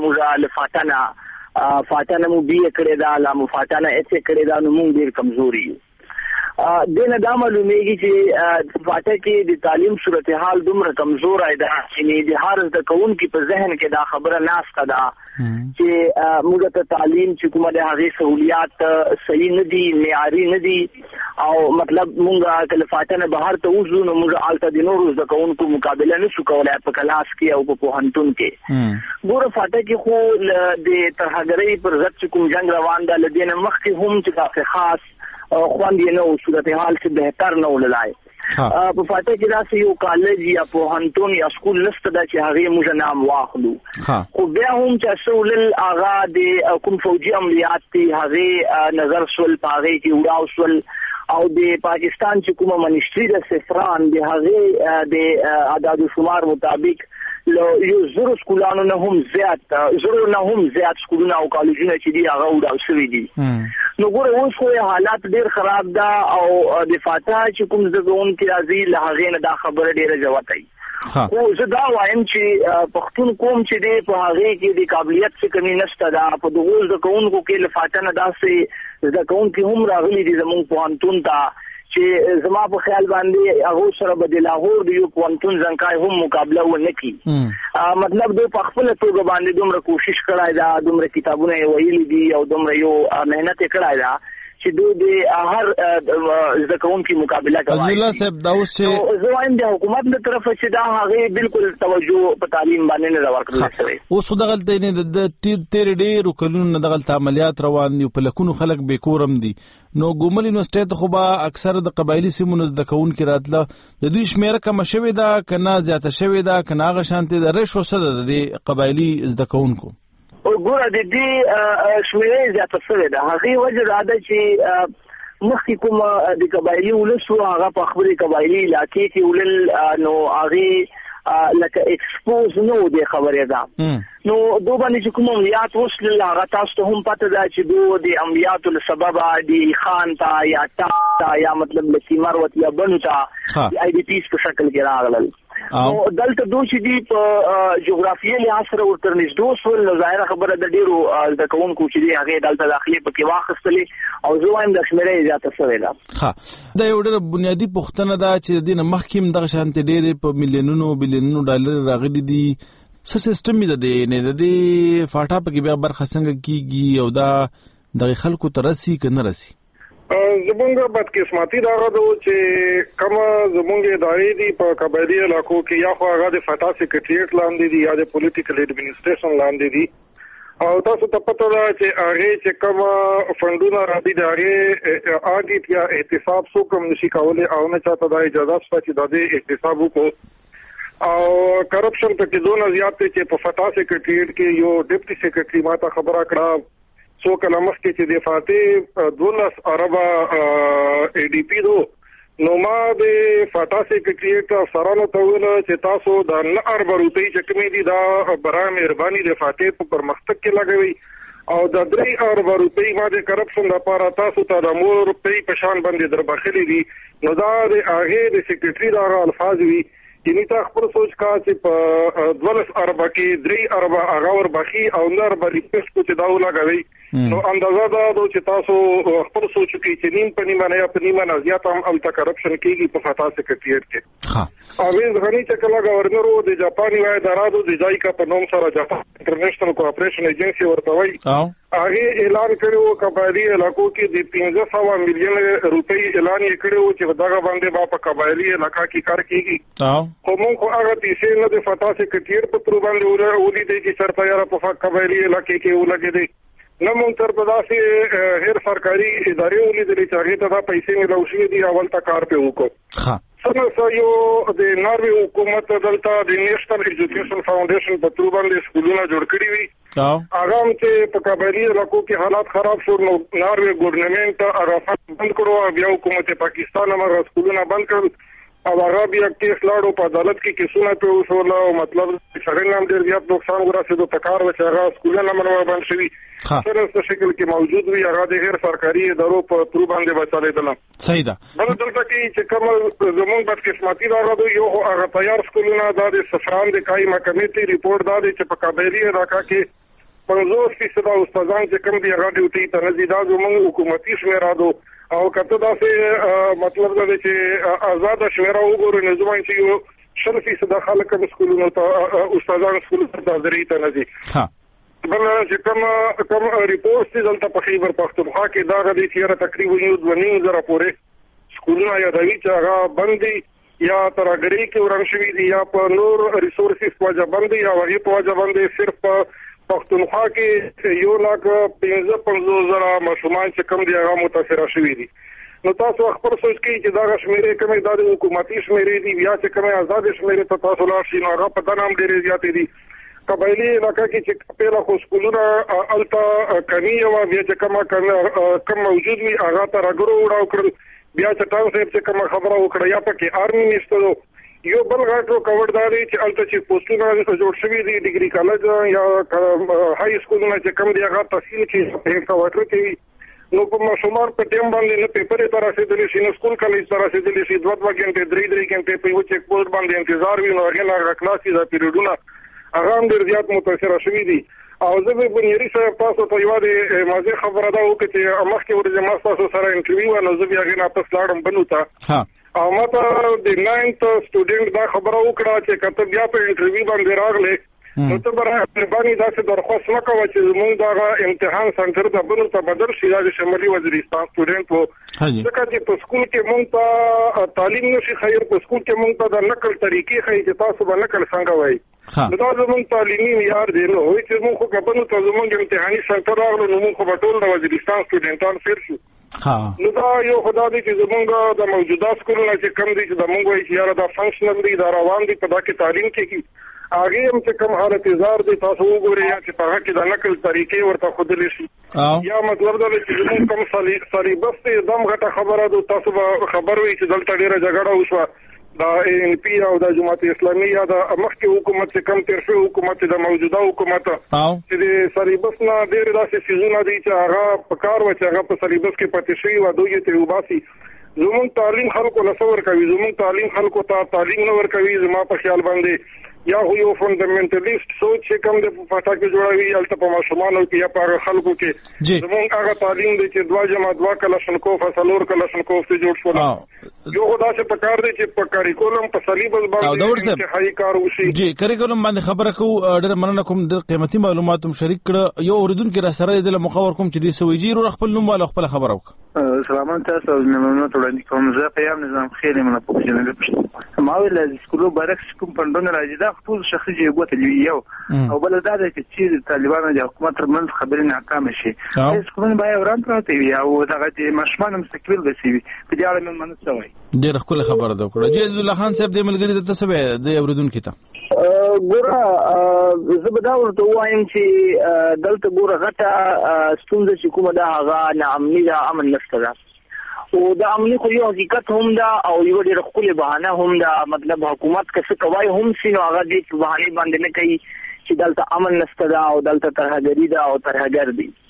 موږ فاتنه مو بي کړې دا لا مو فاتنه اڅ کړې دا نو موږ ډېر کمزوري یو دنه دا معلومیږي چې فاټه کې د تعلیم صورتحال دومره کمزور ایدا چې د هر د کون کې په ذهن کې دا خبره ناشته ده چې موږ ته تعلیم چې کومه د هغه سہولیات صحیح نه دي معیاري نه دي او مطلب موږ کله فاټه نه بهر ته وځو نو موږ الته د نورو د کونکو مقابله نشو کولای په کلاس کې او په پوهنتون کې ګوره فاټه کې خو د ترهګرۍ پر ضد کوم جنگ روان ده لدینه مخکې هم چې کافي خاص خواندې نو صورتحال چې بهتر نه ولای په فاټه کې داسې یو کالج یا پوهنتون یا سکول نشته چې هغه موږ نام واخلو خو بیا هم چې سولل اغا د کوم فوجي عملیات تی هغه نظر سول پاغه کې وډاو سول او د پاکستان چې کومه منیسټری د سفران د هغه د اعداد و شمار مطابق یو زرو سکولانو نه هم زیات سکولونه او کالجونه چې دی هغه وډاو شوی دي نو ګوره اوس خو حالات ډیر خراب ده او د فاتحه چې کوم زګون کې راځي له هغه نه دا خبره ډیره جواتای خو زه دا وایم چې پښتون قوم چې دی په هغه کې د قابلیت څخه کمی نشته دا په دغه زګونکو کې له فاتحه نه داسې زګونکو هم راغلي دي زموږ پوهنتون ته چې زما په خیال باندې هغه سره به د لاهور د یو پوهنتون ځنکای هم مقابله ونه کی مطلب دوی په خپل توګه باندې دومره کوشش کړای دا دومره کتابونه ویلي دي او دومره یو مهنت کړای دا چې دوی د هر ځکهونکي مقابله کوي عزیزالله صاحب دا اوس چې زوایم د حکومت له طرفه چې دا هغه بالکل توجه په تعلیم باندې نه ورکړل شوی اوس خو دغه د تیر ډیرو کلونو دغه عملیات روان دي په لکونو خلک بیکورم دي نو ګومل یونیورسيټي خو به اکثر د قبایلی سیمو د کون کې راتله د دوی شمیره کم شوی دا کنه زیاته شوی دا کنه هغه شانتي د ریشو سره د قبایلی زده کونکو ګوره د دې شمیره زیاته شوی دا هغه وجه دا ده چې مخکې کوم د قبایلی ولسو هغه په خبري قبایلی علاقې کې ولل نو هغه لکه ایکسپوز نو د خبره ده نو دوه باندې چې کوم عملیات وشل هغه تاسو ته هم پته ده چې دوه د عملیاتو له سبب د خان تا یا تا یا مطلب لسی مروت یا بنو تا آی ډی پیس په شکل کې راغلل نو دلته دوی چې دی په جغرافیایي لحاظ سره ورته نږدې سول نو ظاهره خبره د ډیرو د کوونکو چې دی هغه دلته داخلي پکې واخستلې او زه وایم د شمیره زیاته شوې ده ها دا یو ډېر بنیادی پوښتنه ده چې د مخکیم دغه شانتي ډېر په میلیونونو بلیونونو ډالر راغلي دي څه سیستم دی نه د دې فاټا په بیا برخه څنګه کیږي او دا د خلکو ترسي کنه رسي زمونږ بدقسمتي دا غوډو چې کوم زمونږ ادارې دي په قبایلی علاقو کې یا خو هغه د فاټا سیکریټریټ لاندې دي یا د پولیټیکل اډمنسټریشن لاندې دي او تاسو ته پته ده چې هغه چې کوم فندونه راځي د هغه اډیټ یا احتساب څوک هم نشي کولای او نه چاته د اجازه شته چې د دې احتساب وکړي او کرپشن په کې دونه زیات دی چې په فاټا سیکریټریټ کې یو ډیپټي سیکریټری ماته خبره کړه څو کله مخکې چې د فاتح 12 اربه ای ډی پی دو نو ما د فاټا سیکریټریټ سره ته ویل چې تاسو د 9 اربه روپۍ چې کومې دي دا برای مهرباني د فاتح په پرمختګ کې لګوي او د 3 اربه روپۍ ما د کرپشن لپاره تاسو ته د مور روپۍ په شان باندې دربخلي دي نو دا د هغه د سیکریټری دا الفاظ وی یعنی تا خپل سوچ کا چې په 12 اربه کې 3 اربه هغه ور بخي او 9 اربه ریکوست کو چې دا ولګوي نو اندازه دا چې تاسو خپل سوچ کې چې نیم په نیمه نه یا په نیمه نه زیات هم الته کرپشن کېږي په فتا سکرټریټ کې اویز غنی چې کله گورنر او د جاپان یو ادارو د ځایکا په نوم سره جاپان انټرنیشنل کوآپریشن ایجنسی ورته وایي هغه اعلان کړو قبایلی علاقو کې د 1500 میلیون روپۍ اعلان کړو چې دغه باندې په قبایلی علاقہ کې کار کیږي خو موږ هغه پیسې نه د فتا سکرټریټ په تر باندې ولې چې چرته یاره په قبایلی علاقې کې ولګېدي نو موږ تر په داسې هر سرکاري ادارې ولیدلې چې هغه ته دا پیسې ملو شوې دي اول تا کار په وکړو څنګه یو د ناروی حکومت دلته د نیشنل ایجوکیشن فاونډیشن په تر باندې سکولونه جوړ کړی وي هغه هم چې په قبایلی علاقو کې حالات خراب شو نو ناروی ګورنمنت هغه بند کړو بیا حکومت پاکستان هم هغه سکولونه بند کړل او هغه بیا کیس لاړو په عدالت کې کیسونه په وشول او مطلب څنګه هم ډیر زیات نقصان ورسېدو په کار و چې هغه سکولونه منو باندې شوي سره په شکل کې موجود وي هغه د هر سرکاري ادارو په تر باندې بچالیدل صحیح ده بل دلته کې چې کوم زموږ بد قسمتي راغلو یو هغه تیار سکولونه د صفران د کای محکمې ته ریپورت دا چې په قبایلی علاقہ کې 50% استادان چې کوم دی هغه ډیوټي ته نه دا زموږ حکومتي شمیرادو او کته دا چې مطلب دا چې آزاد شمیره وګورئ نو زموږ چې یو 100% خلک په سکولونو ته استادان سکولونو ته حاضرې ته نه دي بل چې کوم ریپورت چې دلته په خیبر پختونخوا کې دا غوډي چې تقریبا 2.5 پورې سکولونه یادوي چې هغه بندي یا ترګری کې ورن شوی دي یا په نور ریسورسز په وجه باندې یا وحي په وجه باندې صرف پختونخوا کې 1,55,000 ماشومان چې کم دي هغه متاثر شوي دي نو تاسو خبر سوچ کې چې دا شمیرې کومې د حکومتي شمیرې دي بیا چې کومه آزاد شمیرې ته تاسو لا شي نو هغه په دنام ډېرې زیاتې دي قبایلی علاقہ کې چې پیله خو سکولونه الته کمی او بیا چې کم موجود وي هغه ته راګرو وړاو کړل بیا چې تاسو چې کوم خبره وکړه یا پکې ارمي نشته یو بل غاټو کورداري چې الته چې پوسټونه جوړ شوي دي ډیګري کالج یا هاي سکولونه چې کم دی هغه تحصیل کې په هیڅ وخت کې نو په مشمار په ټیم باندې نه پیپرې تر رسیدلې شي نو سکول کالج تر رسیدلې شي 2 غنټې 3 غنټې په یو چک پوسټ باندې انتظار وي نو هغه نه کلاسي دا پیریډونه هغه هم ډیر زیات متاثر شوي دي او زه به بنيري صاحب تاسو ته یو د مازه خبره دا وکړه چې مخکې ورځ ما تاسو سره انټرویو ونه زه بیا غنا پس لاړم بنوته او ماته د 9th سټوډنټ دا خبره وکړه چې کته بیا په انټرویو باندې راغله نو ته باندې دا څه درخواست وکړه چې موږ دا امتحان سنټر ته بنو ته بدل شي د شمالي وزیرستان سټوډنټ وو ځکه چې په سکول کې موږ ته تعلیم نشي خیر په سکول کې موږ ته د نقل طریقې خې چې تاسو به نقل څنګه وایي دا زموږ تعلیمي معیار دی نو چې موږ خو کبنو ته زموږ امتحاني سنټر راغلو نو موږ په ټول د وزیرستان سټوډنټان سره شو نو دا یو خدای دې چې زموږ د موجوده سکولونو چې کم دي چې د موږ وایي چې یاره دا فنکشنل دي دا روان دي په دا کې تعلیم کې هغه هم چې کوم حالت زار دي تاسو وګورئ چې په هغه کې د نقل طریقې ورته خودلې شي یا مطلب دا چې زموږ کوم سلیبس ته دم غټه خبره ده تاسو به خبر وي چې دلته ډیره جګړه وشوه دا ان پی او د جماعت اسلامي یا د مخکې حکومت چې کم تیر شو حکومت د موجوده حکومت چې د سلیبس نه ډیر داسې سيزونه دي چې هغه په کار و چې هغه په سلیبس کې پاتې شوی و دوی ته وباسي زموږ تعلیم خلکو لسور کوي زموږ تعلیم خلکو ته تعلیم نه ور کوي زما په خیال باندې یا یو فندامنټالیست سوچ چې کوم د فاټا کې جوړوي الته په ماشومانو کې یا په خلکو کې زموږ هغه تعلیم دی چې 2 کلاشنکوف فسلور کلاشنکوف ته جوړ شو یو خدا چې په کار دی چې په کاریکولم په سلیبس باندې چې هاي کار وشي جی کاریکولم باندې خبره کو ډېر مننه کوم د قیمتي معلوماتوم شریک کړ یو اوریدونکو را سره د مخاور کوم چې د سویجی رو خپل نوم والا خپل خبره وک سلام تاسو ممنون وړاندې کوم زه پیام نظام خیلی منه پوښتنه ما ویل د سکولو برعکس کوم پندونه راځي دا خپل شخصي جيبو ته یو او بل دا چې طالبانو د حکومت ترمنځ خبرې ناکام شي سکولونه باید وران پراته وي او دغه د مشمان مستقبل بسوي په دې اړه من څه وایي ډېر خپل خبره ده کړه جیز الله خان صاحب د ملګری د تسبه د اوریدونکو ته ګوره زه به دا ورته وایم چې دلته ګوره غټه ستونزه چې کومه ده هغه ناامني ده امن نشته ده او دا امني خو یو حقیقت هم ده او یو ډېر ښکلې بهانه هم ده مطلب حکومت که څه کوي هم شي نو هغه دې په بهانې باندې نه کوي چې دلته امن نشته ده او دلته ترهګري ده او ترهګر دي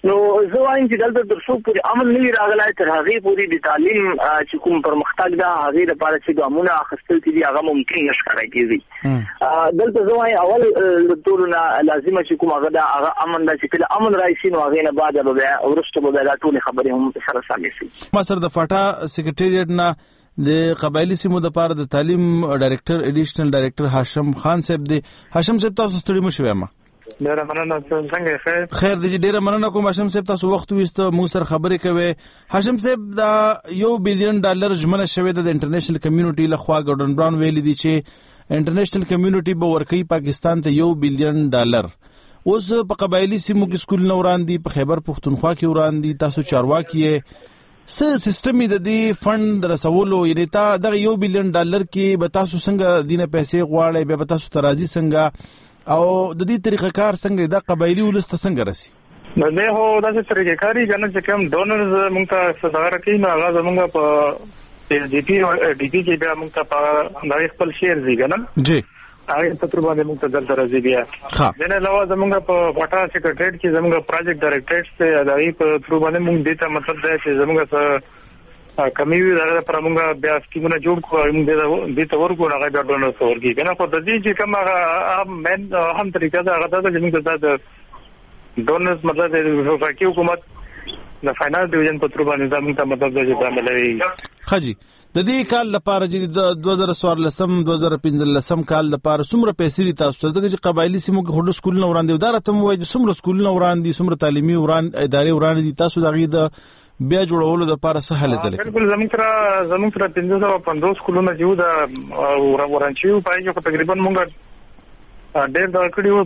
نو زه وایم چې دلته تر څو پورې امن نه وي راغلی تر هغې پورې د تعلیم چې کوم پرمختګ ده هغې لپاره چې ګامونه اخیستل کېدي هغه ممکن نه ښکاره کېږي. دلته زه وایم اول د ټولو نه لازمه چې کوم هغه ده هغه امن ده چې کله امن راشي نو هغې نه بعد به بیا وروسته به بیا دا ټولې خبرې هم سره سمې شي. ما سره د فاټا سکریټریټ نه د قبایلی سیمو د پاره د تعلیم ډایریکټر ایډیشنل ډایریکټر هاشم خان صاحب دی. هاشم صاحب تاسو ستړي مشوي ما ډیره مننه. څنګه خیر دی ډیره مننه کوم هاشم صاحب تاسو وخت وسته مو سره خبرې کوي. هاشم صاحب دا $1 بلین ژمنه شوې ده د انټرنیشنل کمیونټي لخوا. ګورډن براون ویلي دی چې انټرنیشنل کمیونټي به ورکوي پاکستان ته $1 بلین. اوس په قبایلی سیمو کې سکول نه وراندي، په خیبر پښتونخوا کې وراندي، تاسو چارواکي څه سیستم د دې فند رسولو یعنی تا دغه $1 بلین کې به تاسو څنګه دینه پیسې غواړئ، به تاسو ترازی څنګه او د دې طریقه کار څنګه د قبایلی ولست څنګه رسی؟ نو نه هو داسې طریقه کاری کنه چې کوم ډونرز موږ ته صدر کوي نو هغه زموږ په ډي پی کې بیا موږ ته په دغه خپل شیر دی کنه جی هغه په تر باندې موږ ته دلته راځي بیا. دنه علاوه زموږ په فاټا سیکریټریټ کې زموږ پروجیکټ ډایریکټر ته دغه په تر باندې موږ دې ته مطلب دی چې زموږ کمی وی دغه پر موږ بیا سکیمونه جوړ کړو موږ دې ته ورکو هغه بیا ډونر ورکړي کنه. خو د دې چې کوم هغه مین هم طریقه ده هغه د موږ د ډونرز مطلب د وفاقي حکومت د فاینانس ډیویژن په تر باندې زموږ ته مطلب د چې عملوي. خجی د دې کال لپاره چې د 2014 2015 کال لپاره څومره پیسې دي تاسو ته چې قبایلی سیمو کې هډو سکول نه وړاندې دا راته وایي څومره سکول نه وړاندې څومره تعلیمي ادارې وړاندې دي تاسو دغه د بیا جوړولو د لپاره څه حل لري؟ بالکل زموږ سره 550 سکولونه چې د ورانچیو پای کې تقریبا موږ ډېر د کړیو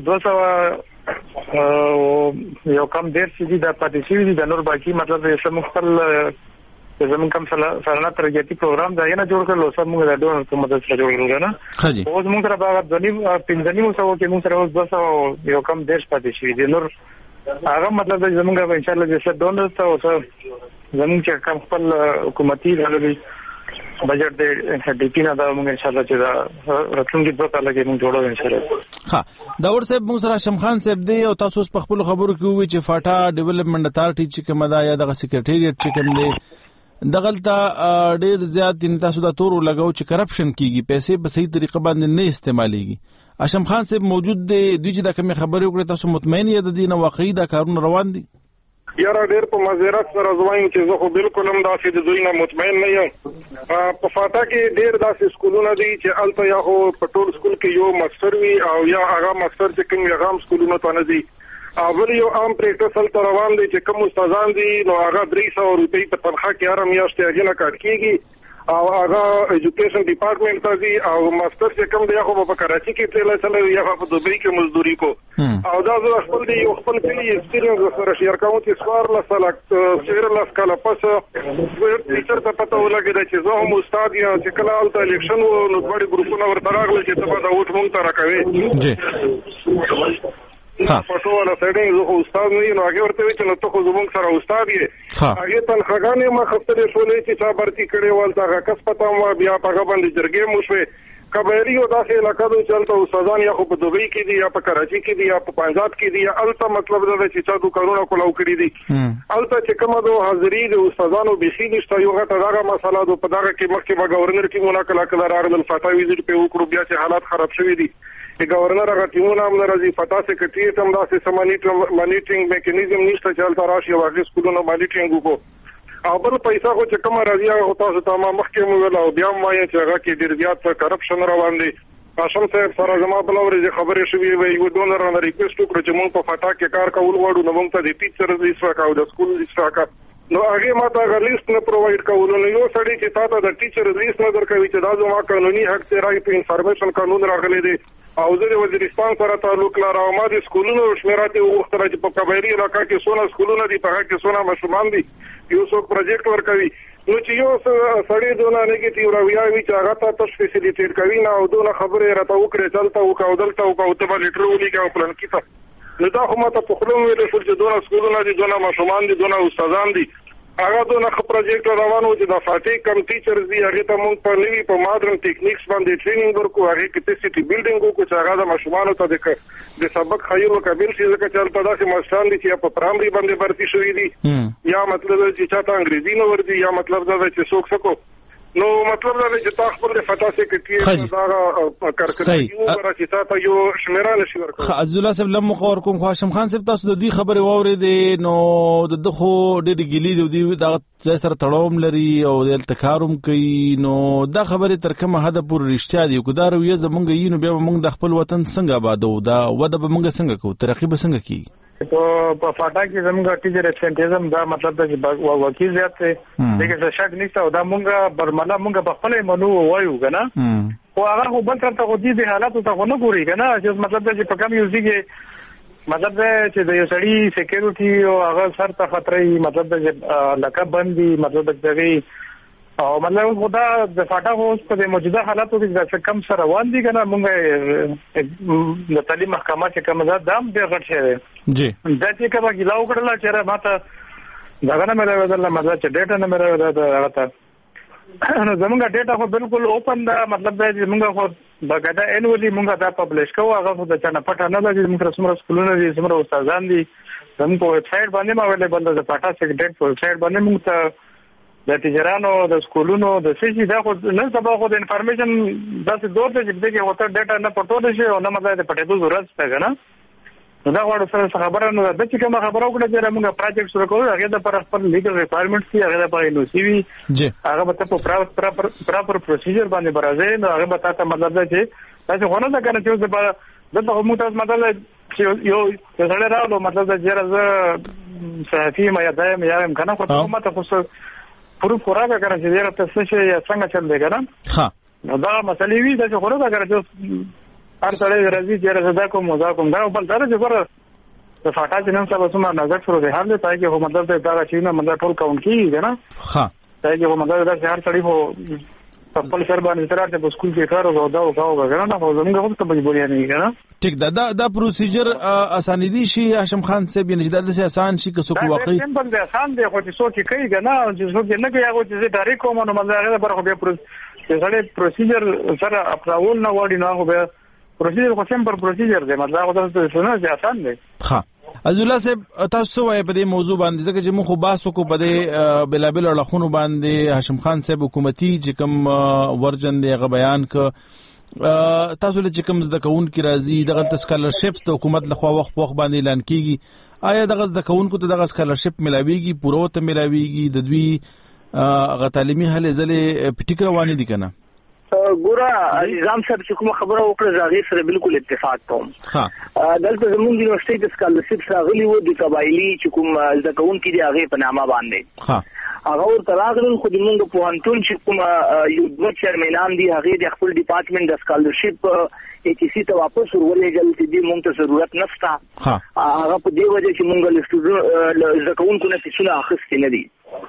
200 یو کم ډېر چې د پاتې شوي دي د نور باقي مطلب یې سم خپل زموږ کوم سالانه تربیتي پروګرام دا نه جوړ کړل سم موږ د ډونر په مدد سره جوړ کړل نه. اوس موږ سره باغ د 1500 کې موږ سره 200 یو کم ډېر پاتې شوي دي نور هغه مطلب د زمونږ په ان شاء الله چې ډونر ته او زمونږ چې کوم خپل حکومتي غلبي بجټ د ډي پی نه دا موږ ان شاء الله چې دا راتلونکي 2 کال کې موږ جوړو ان شاء الله. ها داور صاحب موږ سره هاشم خان صاحب دی او تاسو په خپل خبرو کې وی چې فاټا ډیولپمنٹ اتارټي چې کومه دا یا د سکریټریټ چې کوم دی دغلطه ډیر زیات تاسو دا تور لګاو چې کرپشن کیږي پیسې په صحیح طریقه باندې نه استعماليږي. هاشم خان صاحب موجود دی دوی چې دا کوم خبرې وکړي تاسو مطمئن یې د دې نه واقعي دا کارونه روان دي؟ یاره ډېر په معذرت سره زوایم چې زه خو بالکل هم داسې د دوی نه مطمئن نه یم. په فاټا کې ډېر داسې سکولونه دي چې هلته یا خو په ټول سکول کې یو مستر وي او یا هغه مستر چې کوم یې هغه سکولونو ته نه ځي او بل یو عام پریکټس هلته روان دی چې کوم استادان دي نو هغه 300 روپۍ په تنخواه کې هره میاشت یې هغې نه کاټ کېږي او هغه ایجوکیشن ډپارټمنټ ته ځي او ماستر چې کوم دی خو په کراچي کې تللی چلوي یا په دوبۍ کې مزدوري کو او دا زه خپل دی یو خپل کلي ایکسپیرینس سره شیر کوم چې 14 کاله پس ټیچر ته پته ولګېده چې زه هم استاد یم چې کله هلته الیکشن و نو دوړې ګروپونه ورته راغلل چې ته به دا ووټ مونږ ته راکوې پټو والا سیډینګ زه خو استاد نه یم نو هغې ورته وایي چې نو ته خو زمونږ سره استاد یې هغې تنخواګانې ما اخیستلې شولې چې چا برتي کړې وه هلته هغه کس پته هم وه بیا په هغه باندې جرګې مو شوې. قبایلي یو داسې علاقه ده چې هلته استادان یا خو په دوبۍ کې دي یا په کراچي کې دي یا په پنجاب کې دي یا هلته مطلب دا ده چې چا دوکانونه کولاو کړي دي هلته چې کومه ده حاضري د استادانو بیخي نشته. یو غټه دغه مسله ده په دغه کې مخکې به ګورنر ټیمونه کله راغلل فاټا ویزیټ پې وکړو بیا چې حالات خراب شوي دي د ګورنر هغه ټیمونه هم نه راځي فاټا سکریټریټ هم داسې مانیټرینګ میکانیزم نشته چې هلته راشي او هغې سکولونه مانیټرینګ وکړو او بل پیسه خو چې کومه راځي هغه تاسو ته ما مخکې مو ویل او بیا هم وایم چې هغه کې ډېر زیات کرپشن روان دی. هاشم صاحب سره زما بله ورځ خبرې شوې وې یو ډونر رانه ریکویسټ وکړو چې موږ په فاټا کې کار کول غواړو نو موږ ته د ټیچر لیست راکړه او د سکول لیست راکړه نو هغې ما ته هغه لیست نه پرووایډ کولو نو یو سړی چې تا ته د ټیچر لیست نه درکوي چې دا زما قانوني حق دی رایټ ټو انفارمیشن قانون راغلی دی او زه د وزیرستان سره تعلق لرم او ما د سکولونو شمیره ته وغوښتله چې په قبایلي علاقه کې څونه سکولونه دي په هغه کې څونه ماشومان دي یو څوک پروجیکټ ورکوي نو چې یو سړی دونه نیګیټیو رویه وي چې هغه ته تاسو فیسیلیټیټ کوي نه او دونه خبرې راته وکړې دلته وکړه او دلته وکړه او ته به لیټر ولیکې او پلانکي ته نو دا خو ما ته په خوله وویل شول چې دونه سکولونه دي دونه ماشومان دي دونه استادان دي هغه دونه ښه پروجیکټ روان و چې د فاتح کم ټیچرز دي هغه ته مونږ په نوي په ماډرن ټیکنیکس باندې ټریننګ ورکو هغه کیپاسټي بیلډینګ وکړو چې هغه د ماشومانو ته د سبق خایلو قابل شي ځکه چې په داسې ماشومان دي چې په پرایمري باندې برتي شوی دي یا مطلب چې چاته انګریزي نه وردي یا مطلب دا چې څوک سکو نو مطلب دا چې تاسو خپل فتا سیکریټری دا کارکړیو ورته تاسو یو شمیرانه شي ورکړه عبد الله صاحب لم خبر کوم هاشم خان صاحب تاسو د دې خبره واورې نو د خو د ګلی د دا سره تړوم لري او د التکاروم کوي نو دا خبره تر کومه حد پورې رښتیا دي کو دا رویه زمونږ یې نو بیا موږ د خپل وطن څنګه آبادو دا وده به موږ څنګه کوو ترقی به څنګه کیږي په فاټا کې زموږ ټیچر اکسنټیزم دا مطلب د وکیل زیات دی دغه شک نشته او دا مونږه برملا مونږه په خپل منو وایو کنه خو هغه بل تر ته دي د حالاتو ته نه ګوري کنه چې مطلب چې په کم یو ځای مطلب چې د یو سړی سکیورټي او هغه سر ته خطرې مطلب چې لکه بندي مطلب دغه او مطلب خدا د فاټا هوس په موجوده حالاتو کې د کم سره روان دي کنه مونږه د تعلیم محکمه چې کوم ځای دام به غټ شه جی دا چې کله ګلاو کړل چې ماته دغه نه مې راوړل مطلب چې ډیټا نه مې راوړل هغه ته نو زمونږ ډیټا خو بالکل اوپن دا مطلب دا چې مونږ خو بغدا انولي مونږ دا پبلش کوو هغه خو د چانه پټه نه ده چې موږ سمره سکولونه دي سمره استادان دي زموږ په ویب سټ باندې ما اویلیبل ده پټا سیکریټ په ویب سټ باندې موږ ته د ټیچرانو د سکولونو د سيسي دا خو نن سبا خو د انفارمیشن داسې دور ته چې دغه وته ډیټا نه پټول شي او نه مزه د پټېدو ضرورت شته کنه نو دا غواړم سره خبره نه ده چې کوم خبره وکړه چې موږ پروجیکټ شروع کوو هغه د پر خپل لیګل ریکوایرمنټس دي هغه د پر نو سی وی هغه به په پراپر پروسیجر باندې برازه نو هغه به تاسو مطلب ده چې تاسو غواړئ دا کنه چې دغه موږ تاسو مطلب چې یو څه راوړو مطلب دا چې راځه صحافي ما یادایم یا کنه خو ماته خو پروف کوراګه کنه چې ډیره تاسو چې څنګه چل دی کنه ها نو دا مسلې وی دا چې خورا کنه چې هر څړې راځي چې راځه کوم دا کوم دا بل دا چې ګوره د فاټا چې نن سبا سم نظر شروع دی حال دی پای کې هم مطلب دا چې نه مطلب ټول کاونټ کیږي کنه ها پای کې هم مطلب دا چې هر څړې هو خپل سر باندې تراته په سکول کې کار او دا وکاو کنه نه خو زموږ هم ته مجبوري نه کنه ټیک دا پروسیجر اسانه دي شي هاشم خان صاحب یې نجدل سه آسان شي که څوک واقعي سمبل دي آسان دي خو چې څوک کوي کنه چې څوک نه کوي هغه چې ډایرکټ کوم نو مزه هغه پر خو به پروسیجر سره اپراول نه وړي نه خو به پروسیجر خو سمبل پروسیجر دی مطلب دا څه آسان دی ها عبد الله صاحب تاسو وایي په دې موضوع باندې ځکه چې موږ خو بحث وکړو په دې بلابل اړخونو باندې هاشم خان صاحب حکومتي چې کوم ورجن دی هغه بیان ک تاسو له چې کوم زده کوونکو راځي دغه سکالرشپ د حکومت لخوا وخت باندې اعلان کیږي آیا دغه زده کوونکو ته دغه سکالرشپ ملاويږي پوره ته ملاويږي د دوی هغه تعلیمي هلې ځلې پټیک روانې دي کنه ګوره نظام صاحب چې کوم خبره وکړه زاغي سره بالکل اتفاق کوم ها دلته زموږ یونیورسيټي د سکالرشپ راغلي وو د قبایلی چې کوم ځکهون کې دی هغه په نامه باندې ها هغه ورته راغلل خو د موږ په انټون چې کوم یو دوه چیرمنان دي هغه د خپل ډپارټمنټ د سکالرشپ ایچ سی ته واپس ورولېږل چې د موږ ته ضرورت نشته هغه په دې وجه چې موږ له سټوډنټ ځکهون نه فیسونه اخیستي نه دي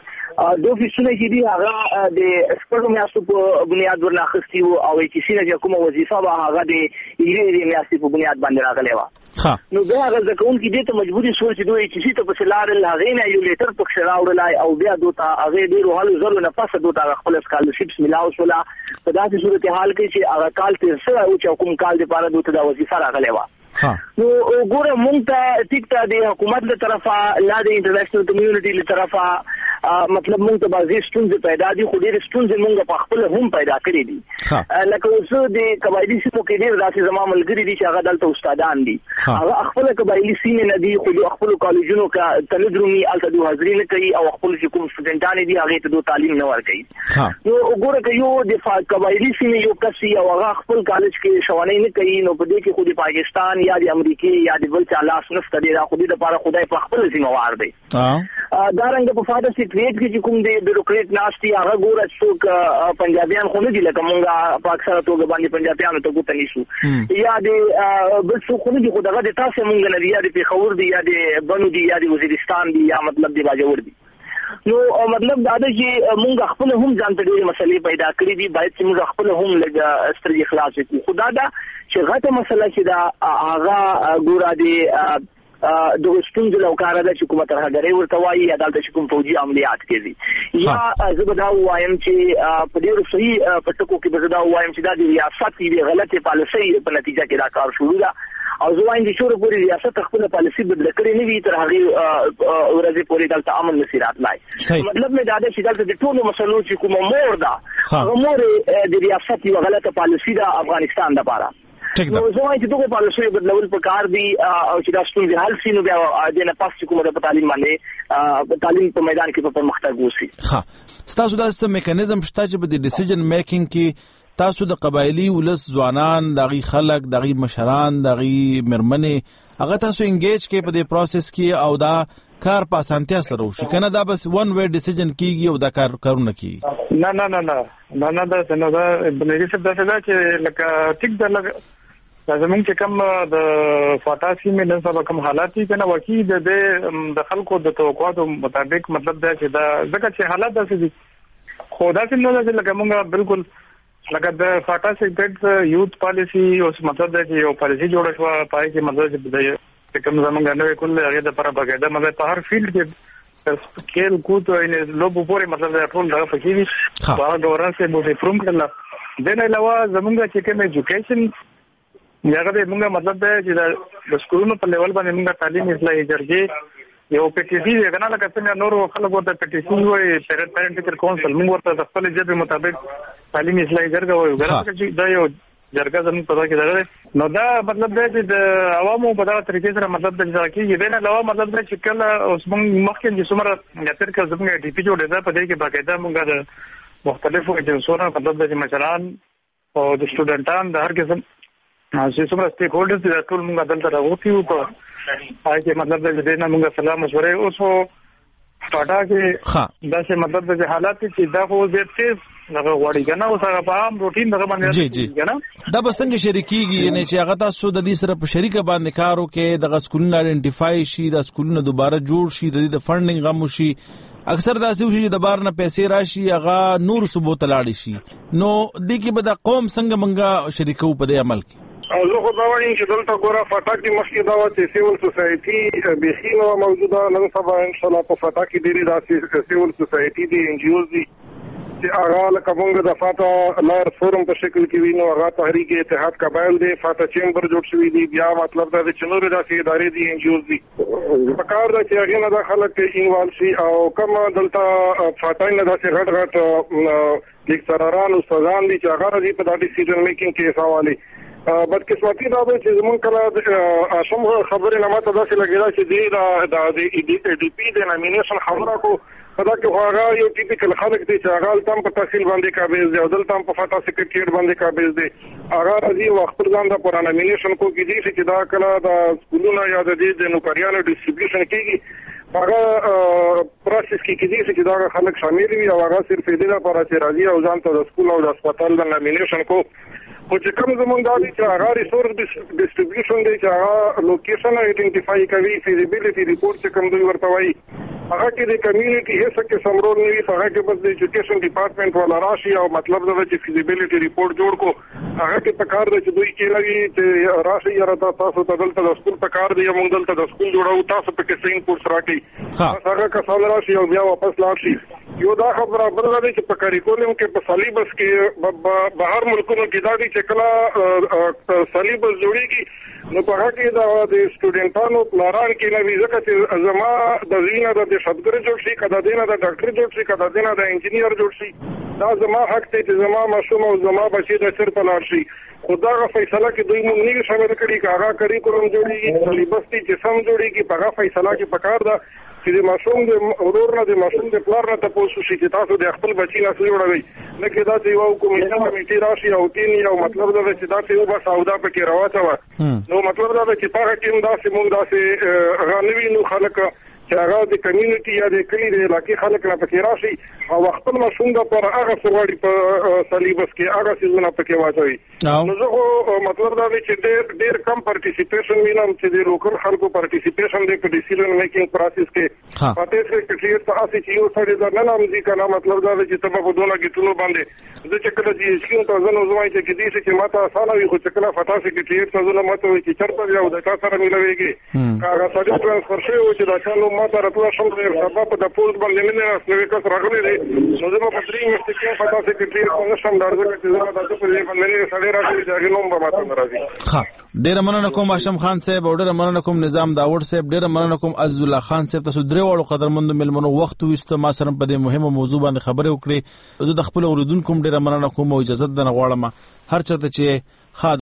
دو فیسونه چې دی هغه د سپورټ میاشتو په بنیاد ورناخستی او ایچ سی نه کومه وظیفه به هغه د ایری میاشتې په بنیاد باندې راغلی و نو بیا هغه ځکهون کې دې ته مجبوري شو چې دوی ایچ سی ته په لار هغه نه یو لیټر پکښ راوړلای او بیا دوته هغه ډیرو حال زرو نه پاسه دوته خپل سکالرشپس ملاو شولا په داسې صورتحال کې چې هغه کال تیر سره او چې کوم کال د پاره دوته د وظیفه راغلی و نو ګوره مونږ ته ټیک ته د حکومت له طرفه لا د انټرنیشنل کمیونټي له طرفه مطلب مونږ ته بعضی ستونزې پیدا دي خو ډېر ستونزې مونږ په خپل هم پیدا کړې دي لکه اوس د قبایلی سیمو کې ډېر داسې زما ملګري دي چې هغه دلته استادان دي هغه خپل قبایلی سیمې نه دي خو د خپل کالجونو کې تندرومي الته د حاضري نه کوي او خپل چې کوم سټوډنټان دي هغه ته د تعلیم نه ورکوي نو وګوره که یو د قبایلی سیمې یو کسي او هغه خپل کالج کې شوانې نه کوي نو په دې کې خو د پاکستان یا د امریکای یا د بل چا لاس نشته دی دا خو دې لپاره خدای په خپل ذمہوار دی دا رنګ په فاده سیکریټ کې کوم دی بیوروکریټ ناشتي هغه ګوره څوک پنجابیان خو نه دي لکه مونږه په اکثره توګه باندې پنجابیانو ته ګوت نیسو یا د بل څوک خو نه دي خو دغه د تاسو مونږ نه دی یا د پیښور دی یا د بنو دی یا د وزیرستان دی یا مطلب دی باجوړ دی نو مطلب دا دی چې مونږ خپل هم ځان ته ډېرې مسلې پیدا کړې دي باید چې مونږ خپل هم لږ سترګې خلاصې کړو خو دا ده چې غټه مسله چې دا هغه ګوره د د ستونزې لوکاره ده چې کومه ترهګرۍ ورته وایي یا دلته چې کوم فوجي عملیات کوي یا زه به دا وایم چې په ډېرو صحیح پټکو کې به زه دا وایم چې دا د ریاست یوې غلطې پالیسۍ په نتیجه کې دا کار شروع ده او زه وایم چې شوره پورې ریاست خپله پالیسي بدله کړې نه وي تر هغې ورځې پورې دلته امن نشي راتلی مطلب مې دا ده چې دلته د ټولو مسلو چې کومه مور ده هغه مور د ریاست یوه غلطه پالیسي ده افغانستان دپاره نو زه وایم چې دغه پالیسیو بدلول پکار دي او چې دا ستونزې حل شي نو بیا د نه پس چې کومه په تعلیم باندې تعلیم په میدان کې په پرمختګ وشي. ښه ستاسو دا څه میکانیزم شته چې په د ډیسیژن میکینګ کې تاسو د قبایلی ولس ځوانان دغه خلک دغه مشران دغه مرمنې هغه تاسو انګیج کې په دې پروسس کې او دا کار په اسانتیا سره وشي کنه دا بس ون وی ډیسیژن کیږي او دا کارونه کیږي نه دا بنګي څه دا چې لکه ټیک دا زمونږ چې کوم د فاټا سیمې نن سبا کوم حالات دي کنه واقعي د خلکو د توقعاتو مطابق مطلب دا چې دا ځکه چې حالات داسې دي خو داسې نه ده چې لکه موږ بالکل لکه د فاټا سیګریټ یوث پالیسي اوس مطلب دا چې یو پالیسي جوړه شوه پای کې مطلب چې کوم زمونږ نوې کول هغه د لپاره باقاعده مطلب په هر فیلډ کې کېل کوت او لوبو پورې مطلب دا ټول دغه پکې دي هغه ګورنس به مو پروم کړل د نه علاوه زمونږ چې کوم ایجوکیشن یاغه د موږ مطلب دی چې د سکولونو په لیول باندې موږ تعلیم اصلاحي جرګې یو پټیسی دی کنه لکه څنګه نور خلکو ته پټیسی وایي پیرنټ ټیچر کونسل موږ ورته د خپل ژبې مطابق تعلیم اصلاحي جرګه وایو ګرځي چې دا یو جرګه زموږ په کې ده نو دا مطلب دی چې د عوامو په دغه طریقې سره مطلب د ځکه د نه علاوه مطلب دی چې کله اوس موږ مخکې چې څومره یاتر کې زموږ ډي پی جوړه ده په دې کې باقاعده موږ د مختلفو ایجنسیونو مطلب د مشران او د سټوډنټان د هر قسم چې څومره سټیک هولډرز دي ټول موږ دلته راغوتی وو په هغه کې مطلب د دې نه موږ سلام مشورې اوس فاټا کې دا چې مطلب د حالات چې دا خو زه تیز دغه وړي کنه او هغه په عام روټین دغه باندې کنه دا به څنګه شریکيږي یعنی چې هغه تاسو د دې سره په شریکه باندې کار وکړي دغه سکولونه آئیډنټیفای شي د سکولونو دوباره جوړ شي د دې د فندینګ غو شي اکثر داسې وشي چې د بار نه پیسې راشي هغه نور صوبو تلاړي شي نو د کې به د قوم څنګه منګه شریکو په دې عمل کې زه خو دا وایم چې دلته ګوره فاټا کې مخکې دا وه چې سیول سوسایټي بیخي نه وه موجوده نن سبا انشاءالله په فاټا کې ډېرې داسې سیول سوسایټي دي ان جی اوز دي چې هغه لکه موږ د فاټا لایرز فورم په شکل کې وینو هغه تحریک اتحاد قبایل دی فاټا چیمبر جوړ شوي دي بیا مطلب دا چې نورې داسې ادارې دي ان جی اوز دي پکار ده چې هغې نه دا خلک انوالو شي او کوم دلته فاټا نه داسې غټ غټ لیکچرران استادان دي چې هغه راځي په دا ډیسیژن میکینګ کې حصه والي بدقسمتي دا ده چې زمونږ کله سم خبرې نه ماته داسې لګېده چې دوی د ډي پي د نامینیشن خبره کو په دا کې خو هغه یو ټیپیکل خلک دی چې هغه هلته هم په تحصیل باندې قابض دی او دلته هم په فاټا سکرټریټ باندې قابض دی هغه راځي او خپل ځان دپاره نامینیشن کو کېدای شي چې دا کله د سکولونو یا د دې د نوکریانو ډسټریبیوشن کېږي هغه پروسس کې کېدای شي چې دا خلک شامل وي او هغه صرف دې لپاره چې راځي او ځان ته د سکول او د هسپتال د نامینیشن کو خو چې کوم زمونږ دا دي چې هغه ریسورس ډسټریبیوشن دی چې هغه لوکیشن آئیډنټیفای کوي فیزیبیلیټي ریپورټ چې کوم دوی ورته وایي هغه کې د کمیونټي هیڅ قسم رول نه وي هغه کې بس د ایجوکیشن ډپارټمنټ والا راشي او مطلب دا چې فیزیبیلیټي ریپورټ جوړ کو هغه کې پکار دی چې دوی کې لګي چې راشي یا تاسو ته دلته د سکول پکار دی موږ دلته د سکول جوړو تاسو په کې سین کورس راکړي هغه کسان راشي او بیا واپس لاړ شي یو دا خبره بل دی چې په کریکولم کې په سلیبس کې بهر ملکونو کې دا دي چې کله سلیبس جوړیږي نو په هغه کې د سټوډنټانو پلاران کې نه وي ځکه چې زما د وینه د شتګر جوړ شي کدا دینه د ډاکټر جوړ شي کدا دینه د انجینیر جوړ شي دا زما حق دی چې زما ماشوم او زما بچی د چر په لاړ شي خدا غا فیصله کې دوی مونږ نه شامل کړي چې هغه کریکولم جوړیږي سلیبس دي چې سم جوړیږي په هغه فیصله کې پکار ده چې د ماشوم د ورور نه د ماشوم د پلار نه تاسو شي چې تاسو د خپل بچی نه جوړوي نه کې دا چې یو کمیټه راشي او تین یو مطلب دا چې دا ته وبس او دا پکې راوته و نو مطلب دا چې په هغه کې دا چې موږ دا چې غنوي نو خلک چې هغه د کمیونټي یا د کلی د علاقې خلک نه پکې راشي او خپل مشون د پر هغه سوالي په سلیبس کې هغه سيزونه پکې واچوي. نو زه مطلب دا دی چې ډېر کم پارټیسیپیشن وینم چې د لوکل خلکو پارټیسیپیشن دی په ډیسیژن میکینګ پروسس کې. پاتې سیکریټریټ ته اسې چې یو سړی دا نه نامزي کنه مطلب دا دی چې تبه په دونه کې ټول باندې زه چې کله چې اسکیو ته زنه زوای چې کدي چې ماته اسانه وي خو چې کله فتا سیکریټریټ ته زنه ماته وي چې چرته یو د تاسو سره ملويږي هغه سړی ټرانسفر شوی و چې دا چانو ماته راټول شم د سبب په پوز باندې نه نو کس راغلی دی نو زه په درې میاشتې کې فتا سیکریټریټ څنګه شم درځه چې زما تاسو په دې باندې سړی راځي چې نوم به ماته راځي. ښه ډیر مننه کوم هاشم خان صاحب او ډیر مننه کوم نظام داوود صاحب ډیر مننه کوم عزت الله خان صاحب تاسو درې وړو قدرمنو ملمنو وخت وست ما سره په دې مهمه موضوع باندې خبرې وکړې. زه د خپل اوریدونکو ډیر مننه کوم او اجازه ده نه غواړم هر چاته چې